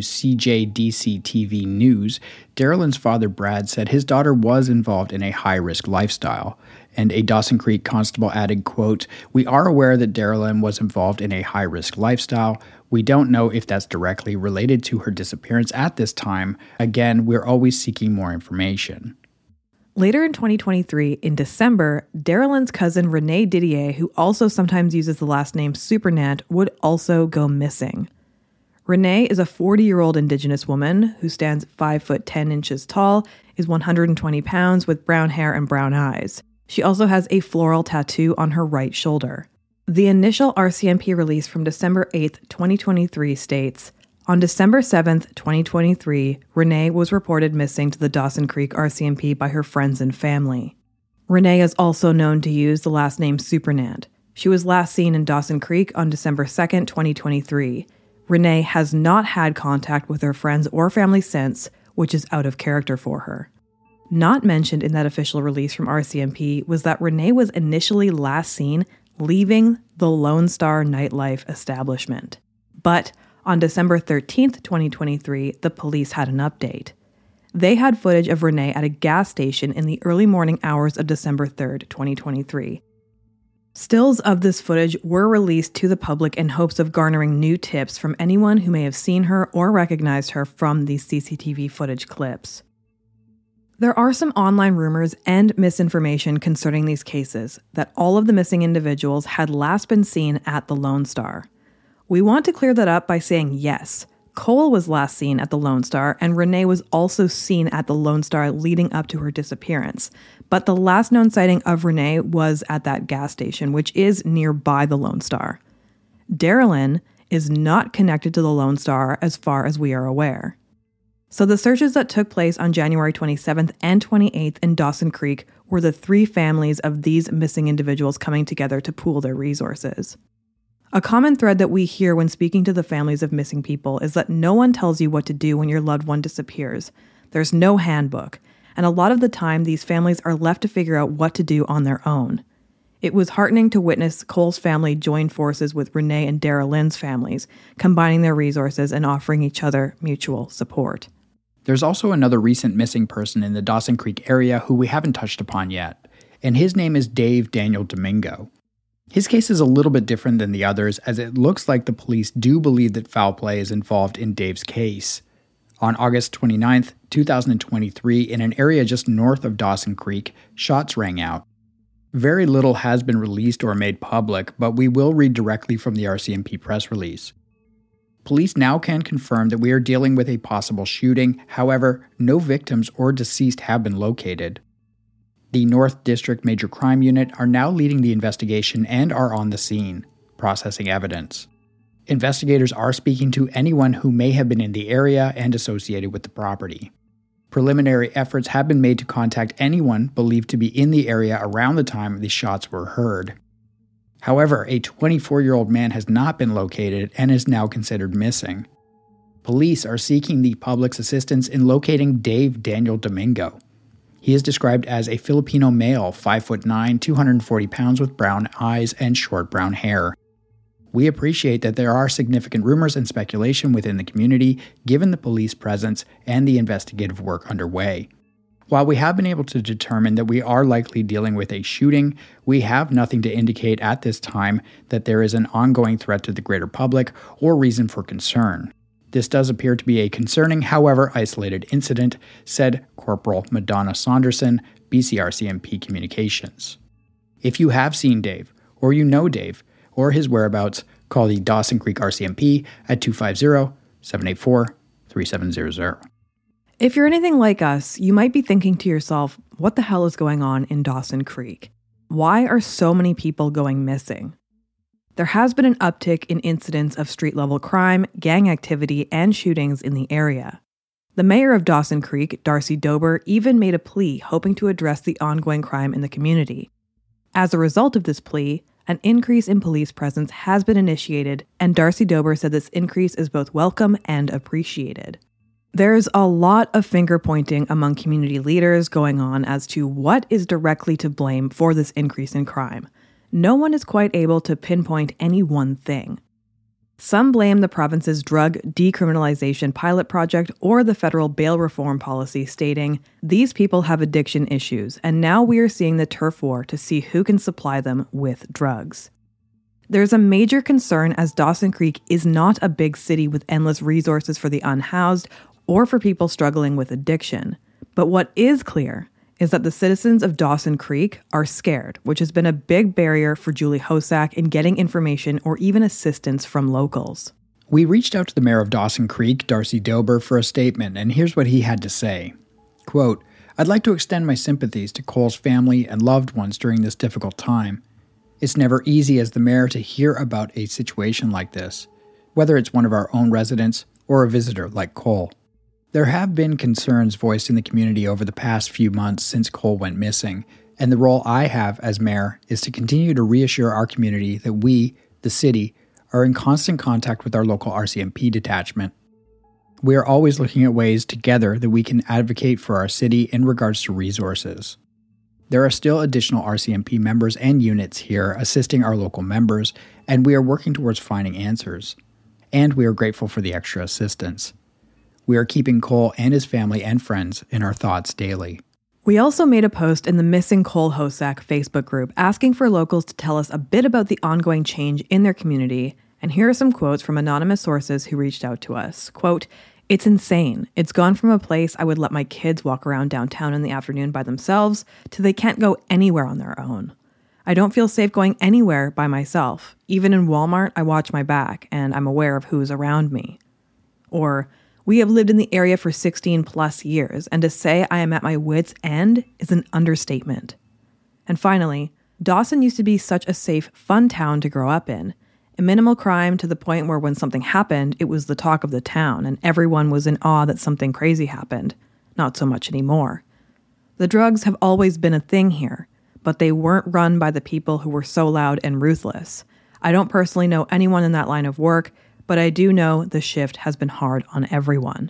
S6: CJDC-TV News, Darylyn's father Brad said his daughter was involved in a high-risk lifestyle, And a Dawson Creek constable added, quote, "We are aware that Darylyn was involved in a high-risk lifestyle. We don't know if that's directly related to her disappearance at this time. Again, we're always seeking more information."
S5: Later in 2023, in December, Darylyn's cousin Renee Didier, who also sometimes uses the last name Supernant, would also go missing. Renee is a 40-year-old Indigenous woman who stands 5 foot 10 inches tall, is 120 pounds with brown hair and brown eyes. She also has a floral tattoo on her right shoulder. The initial RCMP release from December 8, 2023 states, on December 7th, 2023, Renee was reported missing to the Dawson Creek RCMP by her friends and family. Renee is also known to use the last name Supernant. She was last seen in Dawson Creek on December 2nd, 2023. Renee has not had contact with her friends or family since, which is out of character for her. Not mentioned in that official release from RCMP was that Renee was initially last seen leaving the Lone Star nightlife establishment. But on December 13th, 2023, the police had an update. They had footage of Renee at a gas station in the early morning hours of December 3rd, 2023. Stills of this footage were released to the public in hopes of garnering new tips from anyone who may have seen her or recognized her from these CCTV footage clips. There are some online rumors and misinformation concerning these cases that all of the missing individuals had last been seen at the Lone Star. We want to clear that up by saying yes, Cole was last seen at the Lone Star and Renee was also seen at the Lone Star leading up to her disappearance. But the last known sighting of Renee was at that gas station, which is nearby the Lone Star. Darylyn is not connected to the Lone Star as far as we are aware. So the searches that took place on January 27th and 28th in Dawson Creek were the three families of these missing individuals coming together to pool their resources. A common thread that we hear when speaking to the families of missing people is that no one tells you what to do when your loved one disappears. There's no handbook, and a lot of the time these families are left to figure out what to do on their own. It was heartening to witness Cole's family join forces with Renee and Darylyn's families, combining their resources and offering each other mutual support.
S6: There's also another recent missing person in the Dawson Creek area who we haven't touched upon yet, and his name is Dave Daniel Domingo. His case is a little bit different than the others, as it looks like the police do believe that foul play is involved in Dave's case. On August 29th, 2023, in an area just north of Dawson Creek, shots rang out. Very little has been released or made public, but we will read directly from the RCMP press release. Police now can confirm that we are dealing with a possible shooting. However, no victims or deceased have been located. The North District Major Crime Unit are now leading the investigation and are on the scene, processing evidence. Investigators are speaking to anyone who may have been in the area and associated with the property. Preliminary efforts have been made to contact anyone believed to be in the area around the time the shots were heard. However, a 24-year-old man has not been located and is now considered missing. Police are seeking the public's assistance in locating Dave Daniel Domingo. He is described as a Filipino male, 5'9", 240 pounds with brown eyes and short brown hair. We appreciate that there are significant rumors and speculation within the community, given the police presence and the investigative work underway. While we have been able to determine that we are likely dealing with a shooting, we have nothing to indicate at this time that there is an ongoing threat to the greater public or reason for concern. This does appear to be a concerning, however isolated incident, said Corporal Madonna Saunderson, BCRCMP Communications. If you have seen Dave, or you know Dave, or his whereabouts, call the Dawson Creek RCMP at 250-784-3700.
S5: If you're anything like us, you might be thinking to yourself, what the hell is going on in Dawson Creek? Why are so many people going missing? There has been an uptick in incidents of street-level crime, gang activity, and shootings in the area. The mayor of Dawson Creek, Darcy Dober, even made a plea hoping to address the ongoing crime in the community. As a result of this plea, an increase in police presence has been initiated, and Darcy Dober said this increase is both welcome and appreciated. There's a lot of finger-pointing among community leaders going on as to what is directly to blame for this increase in crime. No one is quite able to pinpoint any one thing. Some blame the province's drug decriminalization pilot project or the federal bail reform policy, stating, "These people have addiction issues, and now we are seeing the turf war to see who can supply them with drugs." There's a major concern as Dawson Creek is not a big city with endless resources for the unhoused or for people struggling with addiction. But what is clear is that the citizens of Dawson Creek are scared, which has been a big barrier for Julie Hosack in getting information or even assistance from locals.
S6: We reached out to the mayor of Dawson Creek, Darcy Dober, for a statement, and here's what he had to say. Quote, "I'd like to extend my sympathies to Cole's family and loved ones during this difficult time. It's never easy as the mayor to hear about a situation like this, whether it's one of our own residents or a visitor like Cole. There have been concerns voiced in the community over the past few months since Cole went missing, and the role I have as mayor is to continue to reassure our community that we, the city, are in constant contact with our local RCMP detachment. We are always looking at ways together that we can advocate for our city in regards to resources. There are still additional RCMP members and units here assisting our local members, and we are working towards finding answers. And we are grateful for the extra assistance. We are keeping Cole and his family and friends in our thoughts daily."
S5: We also made a post in the Missing Cole Hosack Facebook group asking for locals to tell us a bit about the ongoing change in their community, and here are some quotes from anonymous sources who reached out to us. Quote, "It's insane. It's gone from a place I would let my kids walk around downtown in the afternoon by themselves to they can't go anywhere on their own. I don't feel safe going anywhere by myself. Even in Walmart, I watch my back and I'm aware of who's around me." Or, "We have lived in the area for 16 plus years, and to say I am at my wit's end is an understatement." And finally, "Dawson used to be such a safe, fun town to grow up in. A minimal crime to the point where when something happened, it was the talk of the town, and everyone was in awe that something crazy happened. Not so much anymore. The drugs have always been a thing here, but they weren't run by the people who were so loud and ruthless. I don't personally know anyone in that line of work, but I do know the shift has been hard on everyone."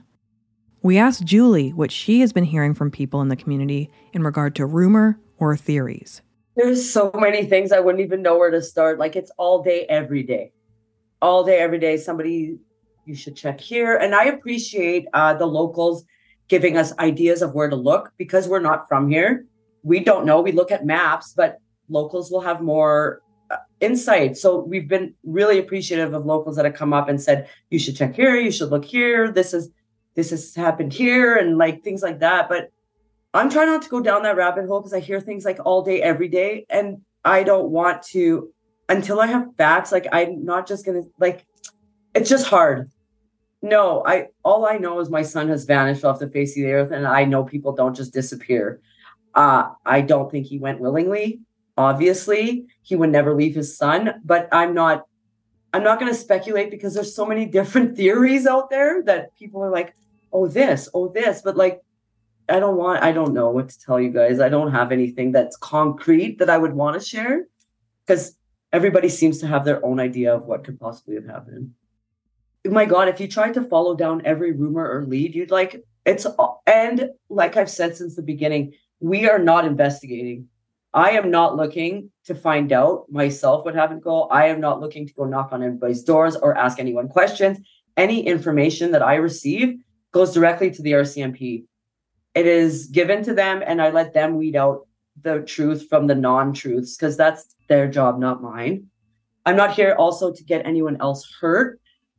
S5: We asked Julie what she has been hearing from people in the community in regard to rumor or theories.
S7: There's so many things I wouldn't even know where to start. Like, it's all day, every day. All day, every day. Somebody, you should check here. And I appreciate the locals giving us ideas of where to look because we're not from here. We don't know. We look at maps, but locals will have more insight. So we've been really appreciative of locals that have come up and said, you should check here, you should look here, this has happened here, and like things like that. But I'm trying not to go down that rabbit hole because I hear things like all day, every day, and I don't want to until I have facts. Like, I'm not just gonna, like, it's just hard. No, all I know is my son has vanished off the face of the earth, and I know people don't just disappear. I don't think he went willingly. Obviously, he would never leave his son, but I'm not going to speculate because there's so many different theories out there that people are like, oh, this, but like, I don't know what to tell you guys. I don't have anything that's concrete that I would want to share because everybody seems to have their own idea of what could possibly have happened. My God, if you tried to follow down every rumor or lead, you'd like, and like I've said since the beginning, we are not investigating. I am not looking to find out myself what happened to Cole. I am not looking to go knock on anybody's doors or ask anyone questions. Any information that I receive goes directly to the RCMP. It is given to them, and I let them weed out the truth from the non-truths because that's their job, not mine. I'm not here also to get anyone else hurt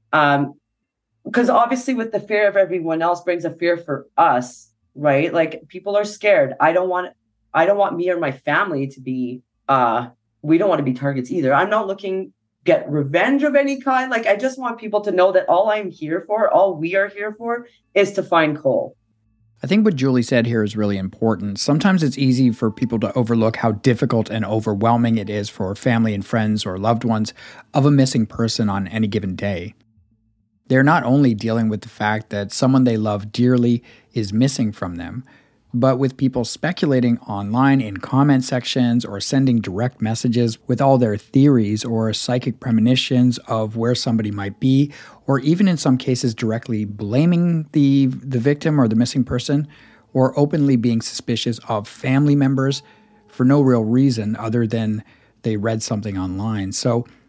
S7: because obviously with the fear of everyone else brings a fear for us, right? Like, people are scared. I don't want me or my family to be, we don't want to be targets either. I'm not looking to get revenge of any kind. Like, I just want people to know that all we are here for is to find Cole.
S6: I think what Julie said here is really important. Sometimes it's easy for people to overlook how difficult and overwhelming it is for family and friends or loved ones of a missing person on any given day. They're not only dealing with the fact that someone they love dearly is missing from them, but with people speculating online in comment sections or sending direct messages with all their theories or psychic premonitions of where somebody might be, or even in some cases directly blaming the victim or the missing person, or openly being suspicious of family members for no real reason other than they read something online. So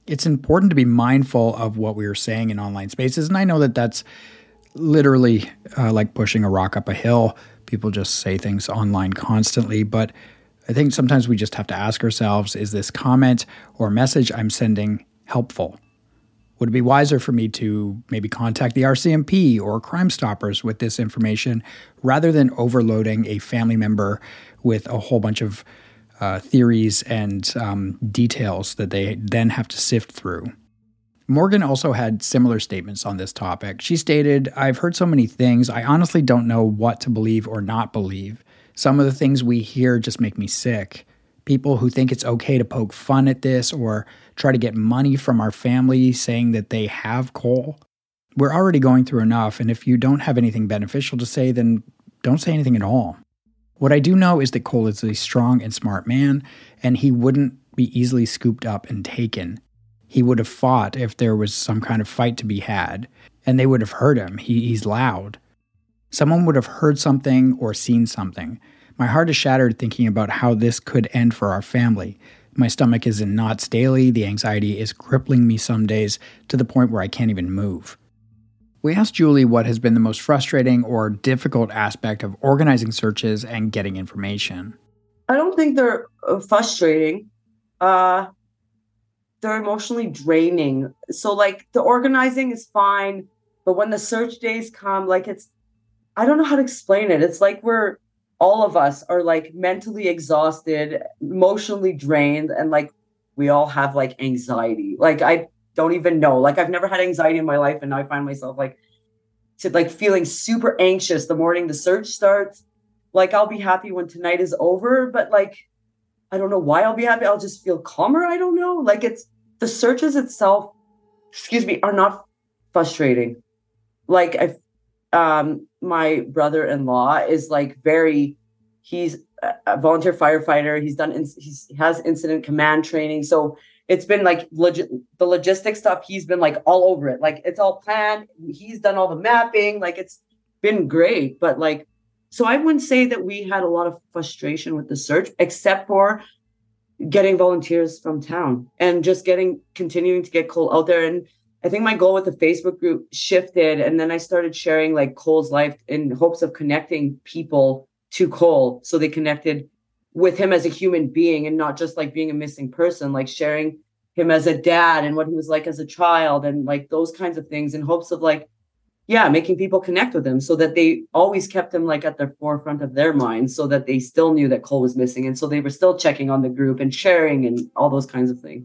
S6: It's important to be mindful of what we are saying in online spaces. And I know that that's literally like pushing a rock up a hill. People just say things online constantly. But I think sometimes we just have to ask ourselves, is this comment or message I'm sending helpful? Would it be wiser for me to maybe contact the RCMP or Crime Stoppers with this information rather than overloading a family member with a whole bunch of theories and details that they then have to sift through? Morgan also had similar statements on this topic. She stated, "I've heard so many things, I honestly don't know what to believe or not believe. Some of the things we hear just make me sick. People who think it's okay to poke fun at this or try to get money from our family saying that they have Cole. We're already going through enough, and if you don't have anything beneficial to say, then don't say anything at all. What I do know is that Cole is a strong and smart man, and he wouldn't be easily scooped up and taken. He would have fought if there was some kind of fight to be had, and they would have heard him. He's loud. Someone would have heard something or seen something. My heart is shattered thinking about how this could end for our family. My stomach is in knots daily. The anxiety is crippling me some days to the point where I can't even move." We asked Julie what has been the most frustrating or difficult aspect of organizing searches and getting information.
S7: I don't think they're frustrating. They're emotionally draining. So like the organizing is fine, but when the search days come, like I don't know how to explain it. It's like all of us are like mentally exhausted, emotionally drained, and like we all have like anxiety. Like I don't even know. Like I've never had anxiety in my life, and now I find myself like feeling super anxious the morning the search starts. Like I'll be happy when tonight is over, but like I don't know why I'll be happy. I'll just feel calmer. I don't know. Like the searches itself, are not frustrating. Like my brother-in-law is like he's a volunteer firefighter. He has incident command training. So it's been like the logistic stuff. He's been like all over it. Like it's all planned. He's done all the mapping. Like it's been great. But like, so I wouldn't say that we had a lot of frustration with the search, except for getting volunteers from town and just continuing to get Cole out there. And I think my goal with the Facebook group shifted. And then I started sharing like Cole's life in hopes of connecting people to Cole. So they connected with him as a human being and not just like being a missing person, like sharing him as a dad and what he was like as a child and like those kinds of things in hopes of like, making people connect with him so that they always kept him like at the forefront of their minds so that they still knew that Cole was missing. And so they were still checking on the group and sharing and all those kinds of things.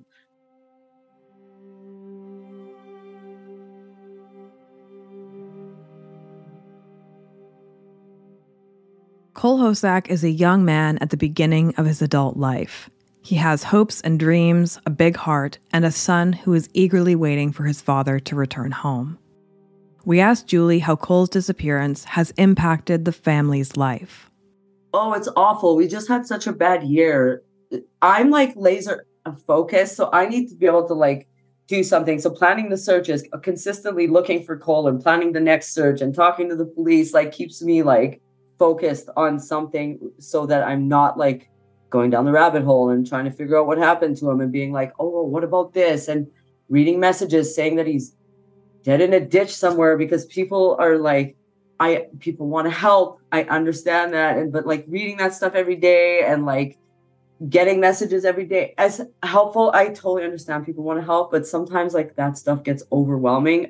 S5: Cole Hosack is a young man at the beginning of his adult life. He has hopes and dreams, a big heart, and a son who is eagerly waiting for his father to return home. We asked Julie how Cole's disappearance has impacted the family's life.
S7: Oh, it's awful. We just had such a bad year. I'm like laser focused, so I need to be able to like do something. So planning the searches, consistently looking for Cole and planning the next search and talking to the police like keeps me like focused on something so that I'm not like going down the rabbit hole and trying to figure out what happened to him and being like, oh, what about this? And reading messages saying that he's dead in a ditch somewhere because people are like, people want to help. I understand that. But like reading that stuff every day and like getting messages every day as helpful. I totally understand people want to help, but sometimes like that stuff gets overwhelming.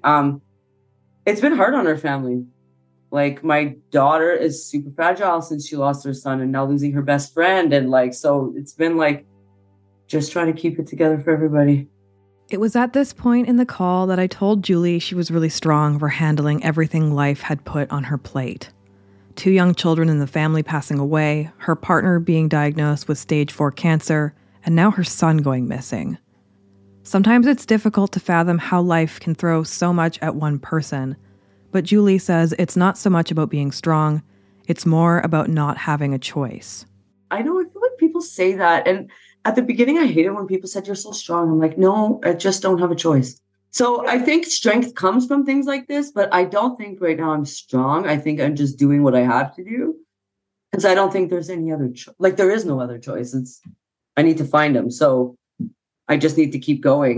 S7: It's been hard on our family. Like my daughter is super fragile since she lost her son and now losing her best friend. And like, so it's been like just trying to keep it together for everybody.
S5: It was at this point in the call that I told Julie she was really strong for handling everything life had put on her plate. 2 young children in the family passing away, her partner being diagnosed with stage 4 cancer, and now her son going missing. Sometimes it's difficult to fathom how life can throw so much at one person, but Julie says it's not so much about being strong, it's more about not having a choice.
S7: I know, I feel like people say that, and at the beginning, I hated when people said, you're so strong. I'm like, no, I just don't have a choice. So I think strength comes from things like this, but I don't think right now I'm strong. I think I'm just doing what I have to do because I don't think there's any other there is no other choice. I need to find them. So I just need to keep going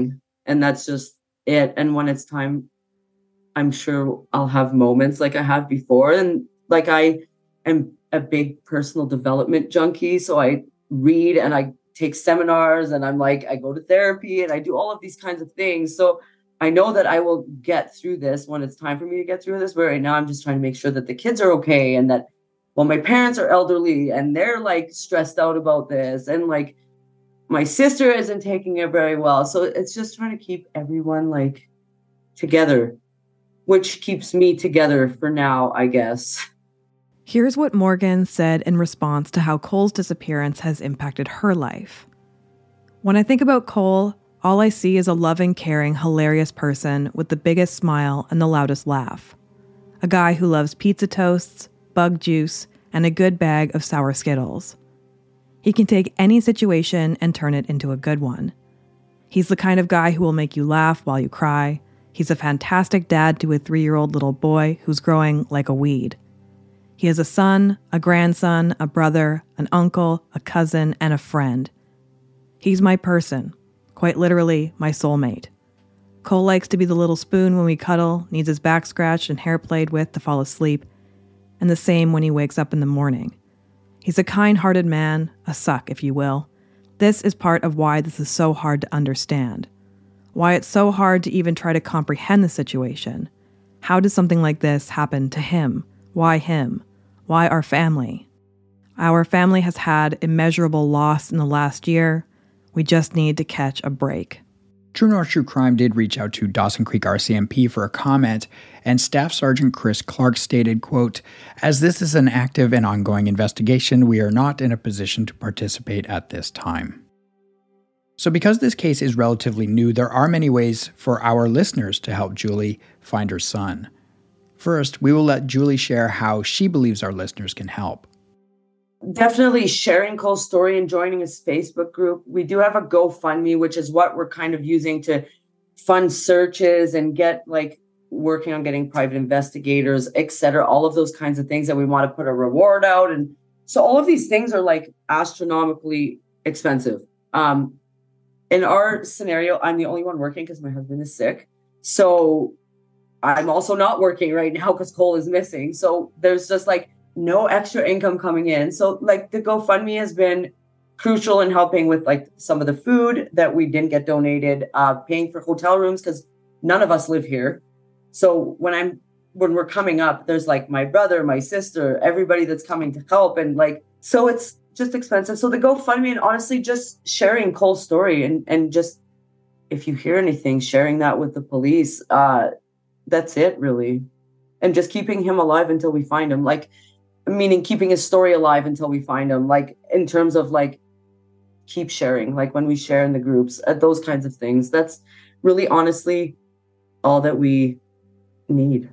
S7: And that's just it. And when it's time, I'm sure I'll have moments like I have before. And like I am a big personal development junkie. So I read and I take seminars and I'm like, I go to therapy and I do all of these kinds of things. So I know that I will get through this when it's time for me to get through this. But right now I'm just trying to make sure that the kids are okay and that, well, my parents are elderly and they're like stressed out about this. And like my sister isn't taking it very well. So it's just trying to keep everyone like together, which keeps me together for now, I guess.
S5: Here's what Morgan said in response to how Cole's disappearance has impacted her life. When I think about Cole, all I see is a loving, caring, hilarious person with the biggest smile and the loudest laugh. A guy who loves pizza toasts, bug juice, and a good bag of sour Skittles. He can take any situation and turn it into a good one. He's the kind of guy who will make you laugh while you cry. He's a fantastic dad to a 3-year-old little boy who's growing like a weed. He has a son, a grandson, a brother, an uncle, a cousin, and a friend. He's my person, quite literally my soulmate. Cole likes to be the little spoon when we cuddle, needs his back scratched and hair played with to fall asleep, and the same when he wakes up in the morning. He's a kind-hearted man, a suck, if you will. This is part of why this is so hard to understand. Why it's so hard to even try to comprehend the situation. How does something like this happen to him? Why him? Why our family? Our family has had immeasurable loss in the last year. We just need to catch a break.
S6: True North True Crime did reach out to Dawson Creek RCMP for a comment, and Staff Sergeant Chris Clark stated, quote, "As this is an active and ongoing investigation, we are not in a position to participate at this time." So because this case is relatively new, there are many ways for our listeners to help Julie find her son. First, we will let Julie share how she believes our listeners can help.
S7: Definitely sharing Cole's story and joining his Facebook group. We do have a GoFundMe, which is what we're kind of using to fund searches and get like working on getting private investigators, et cetera, all of those kinds of things that we want to put a reward out. And so all of these things are like astronomically expensive. In our scenario, I'm the only one working because my husband is sick. So I'm also not working right now because Cole is missing. So there's just like no extra income coming in. So like the GoFundMe has been crucial in helping with like some of the food that we didn't get donated, paying for hotel rooms because none of us live here. So when we're coming up, there's like my brother, my sister, everybody that's coming to help. And like, so it's just expensive. So the GoFundMe and honestly just sharing Cole's story and just, if you hear anything, sharing that with the police, that's it really. And just keeping him alive until we find him. Like, meaning keeping his story alive until we find him, like in terms of like keep sharing, like when we share in the groups, those kinds of things. That's really honestly all that we need.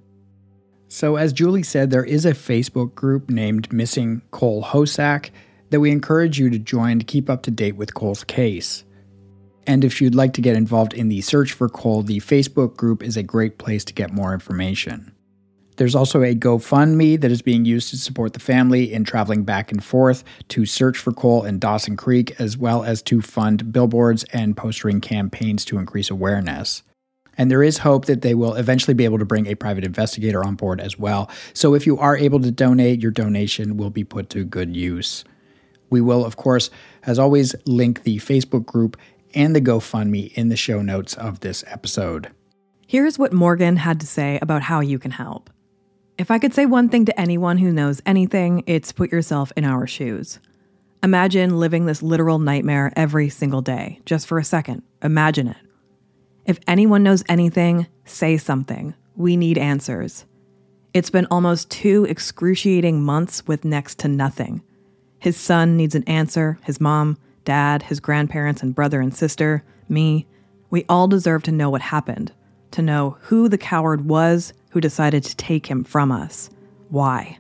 S6: So as Julie said, there is a Facebook group named Missing Cole Hosack that we encourage you to join to keep up to date with Cole's case. And if you'd like to get involved in the search for Cole, the Facebook group is a great place to get more information. There's also a GoFundMe that is being used to support the family in traveling back and forth to search for Cole in Dawson Creek, as well as to fund billboards and postering campaigns to increase awareness. And there is hope that they will eventually be able to bring a private investigator on board as well. So if you are able to donate, your donation will be put to good use. We will, of course, as always, link the Facebook group and the GoFundMe in the show notes of this episode.
S5: Here's what Morgan had to say about how you can help. If I could say one thing to anyone who knows anything, it's put yourself in our shoes. Imagine living this literal nightmare every single day, just for a second. Imagine it. If anyone knows anything, say something. We need answers. It's been almost 2 excruciating months with next to nothing. His son needs an answer, his mom, dad, his grandparents and brother and sister, me. We all deserve to know what happened, to know who the coward was who decided to take him from us. Why?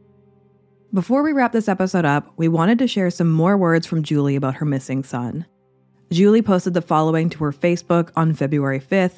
S5: Before we wrap this episode up, we wanted to share some more words from Julie about her missing son. Julie posted the following to her Facebook on February 5th,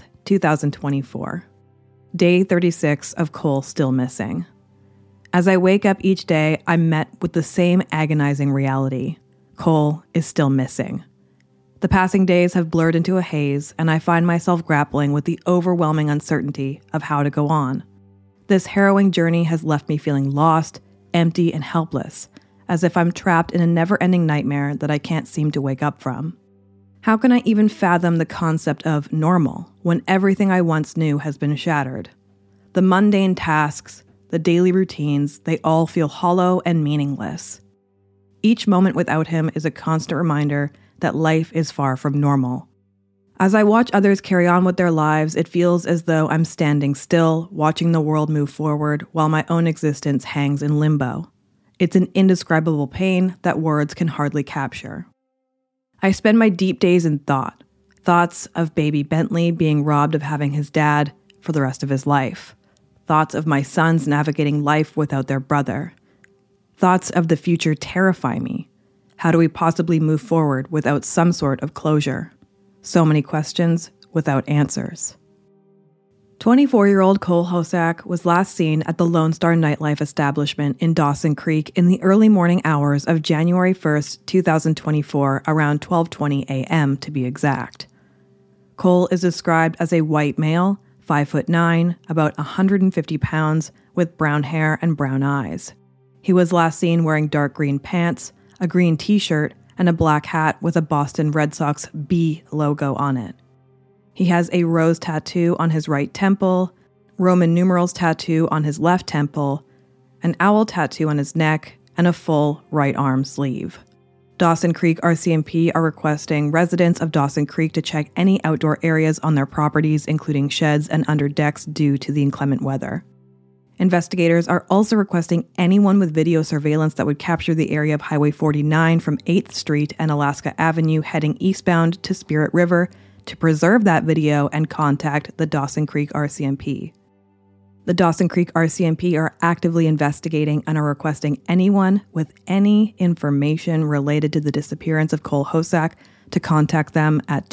S5: 2024. Day 36 of Cole still missing. As I wake up each day, I'm met with the same agonizing reality. Cole is still missing. The passing days have blurred into a haze, and I find myself grappling with the overwhelming uncertainty of how to go on. This harrowing journey has left me feeling lost, empty, and helpless, as if I'm trapped in a never-ending nightmare that I can't seem to wake up from. How can I even fathom the concept of normal when everything I once knew has been shattered? The mundane tasks, the daily routines, they all feel hollow and meaningless. Each moment without him is a constant reminder that life is far from normal. As I watch others carry on with their lives, it feels as though I'm standing still, watching the world move forward while my own existence hangs in limbo. It's an indescribable pain that words can hardly capture. I spend my deep days in thoughts of baby Bentley being robbed of having his dad for the rest of his life, thoughts of my sons navigating life without their brother. Thoughts of the future terrify me. How do we possibly move forward without some sort of closure? So many questions without answers. 24-year-old Cole Hosack was last seen at the Lone Star nightlife establishment in Dawson Creek in the early morning hours of January 1st, 2024, around 12:20 a.m. to be exact. Cole is described as a white male, 5'9", about 150 pounds, with brown hair and brown eyes. He was last seen wearing dark green pants, a green t-shirt, and a black hat with a Boston Red Sox B logo on it. He has a rose tattoo on his right temple, Roman numerals tattoo on his left temple, an owl tattoo on his neck, and a full right arm sleeve. Dawson Creek RCMP are requesting residents of Dawson Creek to check any outdoor areas on their properties, including sheds and under decks, due to the inclement weather. Investigators are also requesting anyone with video surveillance that would capture the area of Highway 49 from 8th Street and Alaska Avenue heading eastbound to Spirit River to preserve that video and contact the Dawson Creek RCMP. The Dawson Creek RCMP are actively investigating and are requesting anyone with any information related to the disappearance of Cole Hosack to contact them at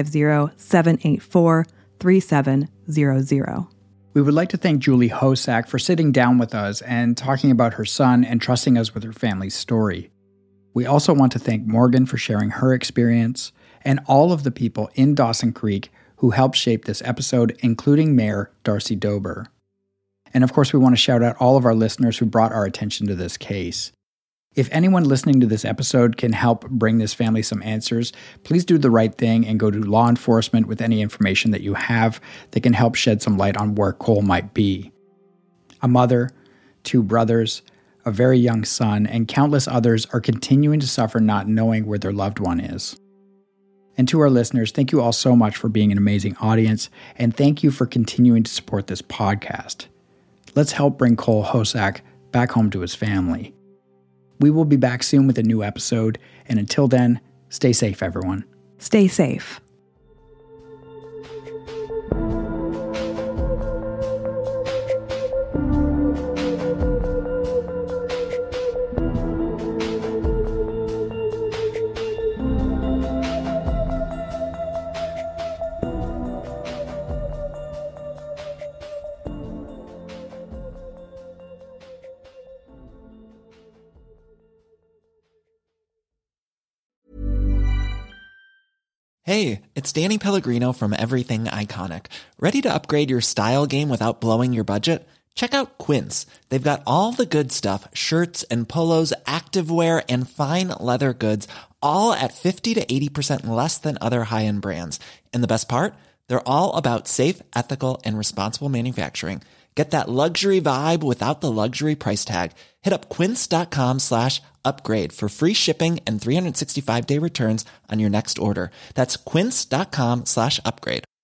S5: 250-784-3700.
S6: We would like to thank Julie Hosack for sitting down with us and talking about her son and trusting us with her family's story. We also want to thank Morgan for sharing her experience and all of the people in Dawson Creek who helped shape this episode, including Mayor Darcy Dober. And of course, we want to shout out all of our listeners who brought our attention to this case. If anyone listening to this episode can help bring this family some answers, please do the right thing and go to law enforcement with any information that you have that can help shed some light on where Cole might be. A mother, 2 brothers, a very young son, and countless others are continuing to suffer not knowing where their loved one is. And to our listeners, thank you all so much for being an amazing audience, and thank you for continuing to support this podcast. Let's help bring Cole Hosack back home to his family. We will be back soon with a new episode, and until then, stay safe, everyone.
S5: Stay safe.
S10: Hey, it's Danny Pellegrino from Everything Iconic. Ready to upgrade your style game without blowing your budget? Check out Quince. They've got all the good stuff, shirts and polos, activewear, and fine leather goods, all at 50 to 80% less than other high-end brands. And the best part? They're all about safe, ethical, and responsible manufacturing. Get that luxury vibe without the luxury price tag. Hit up quince.com/upgrade for free shipping and 365-day returns on your next order. That's quince.com/upgrade.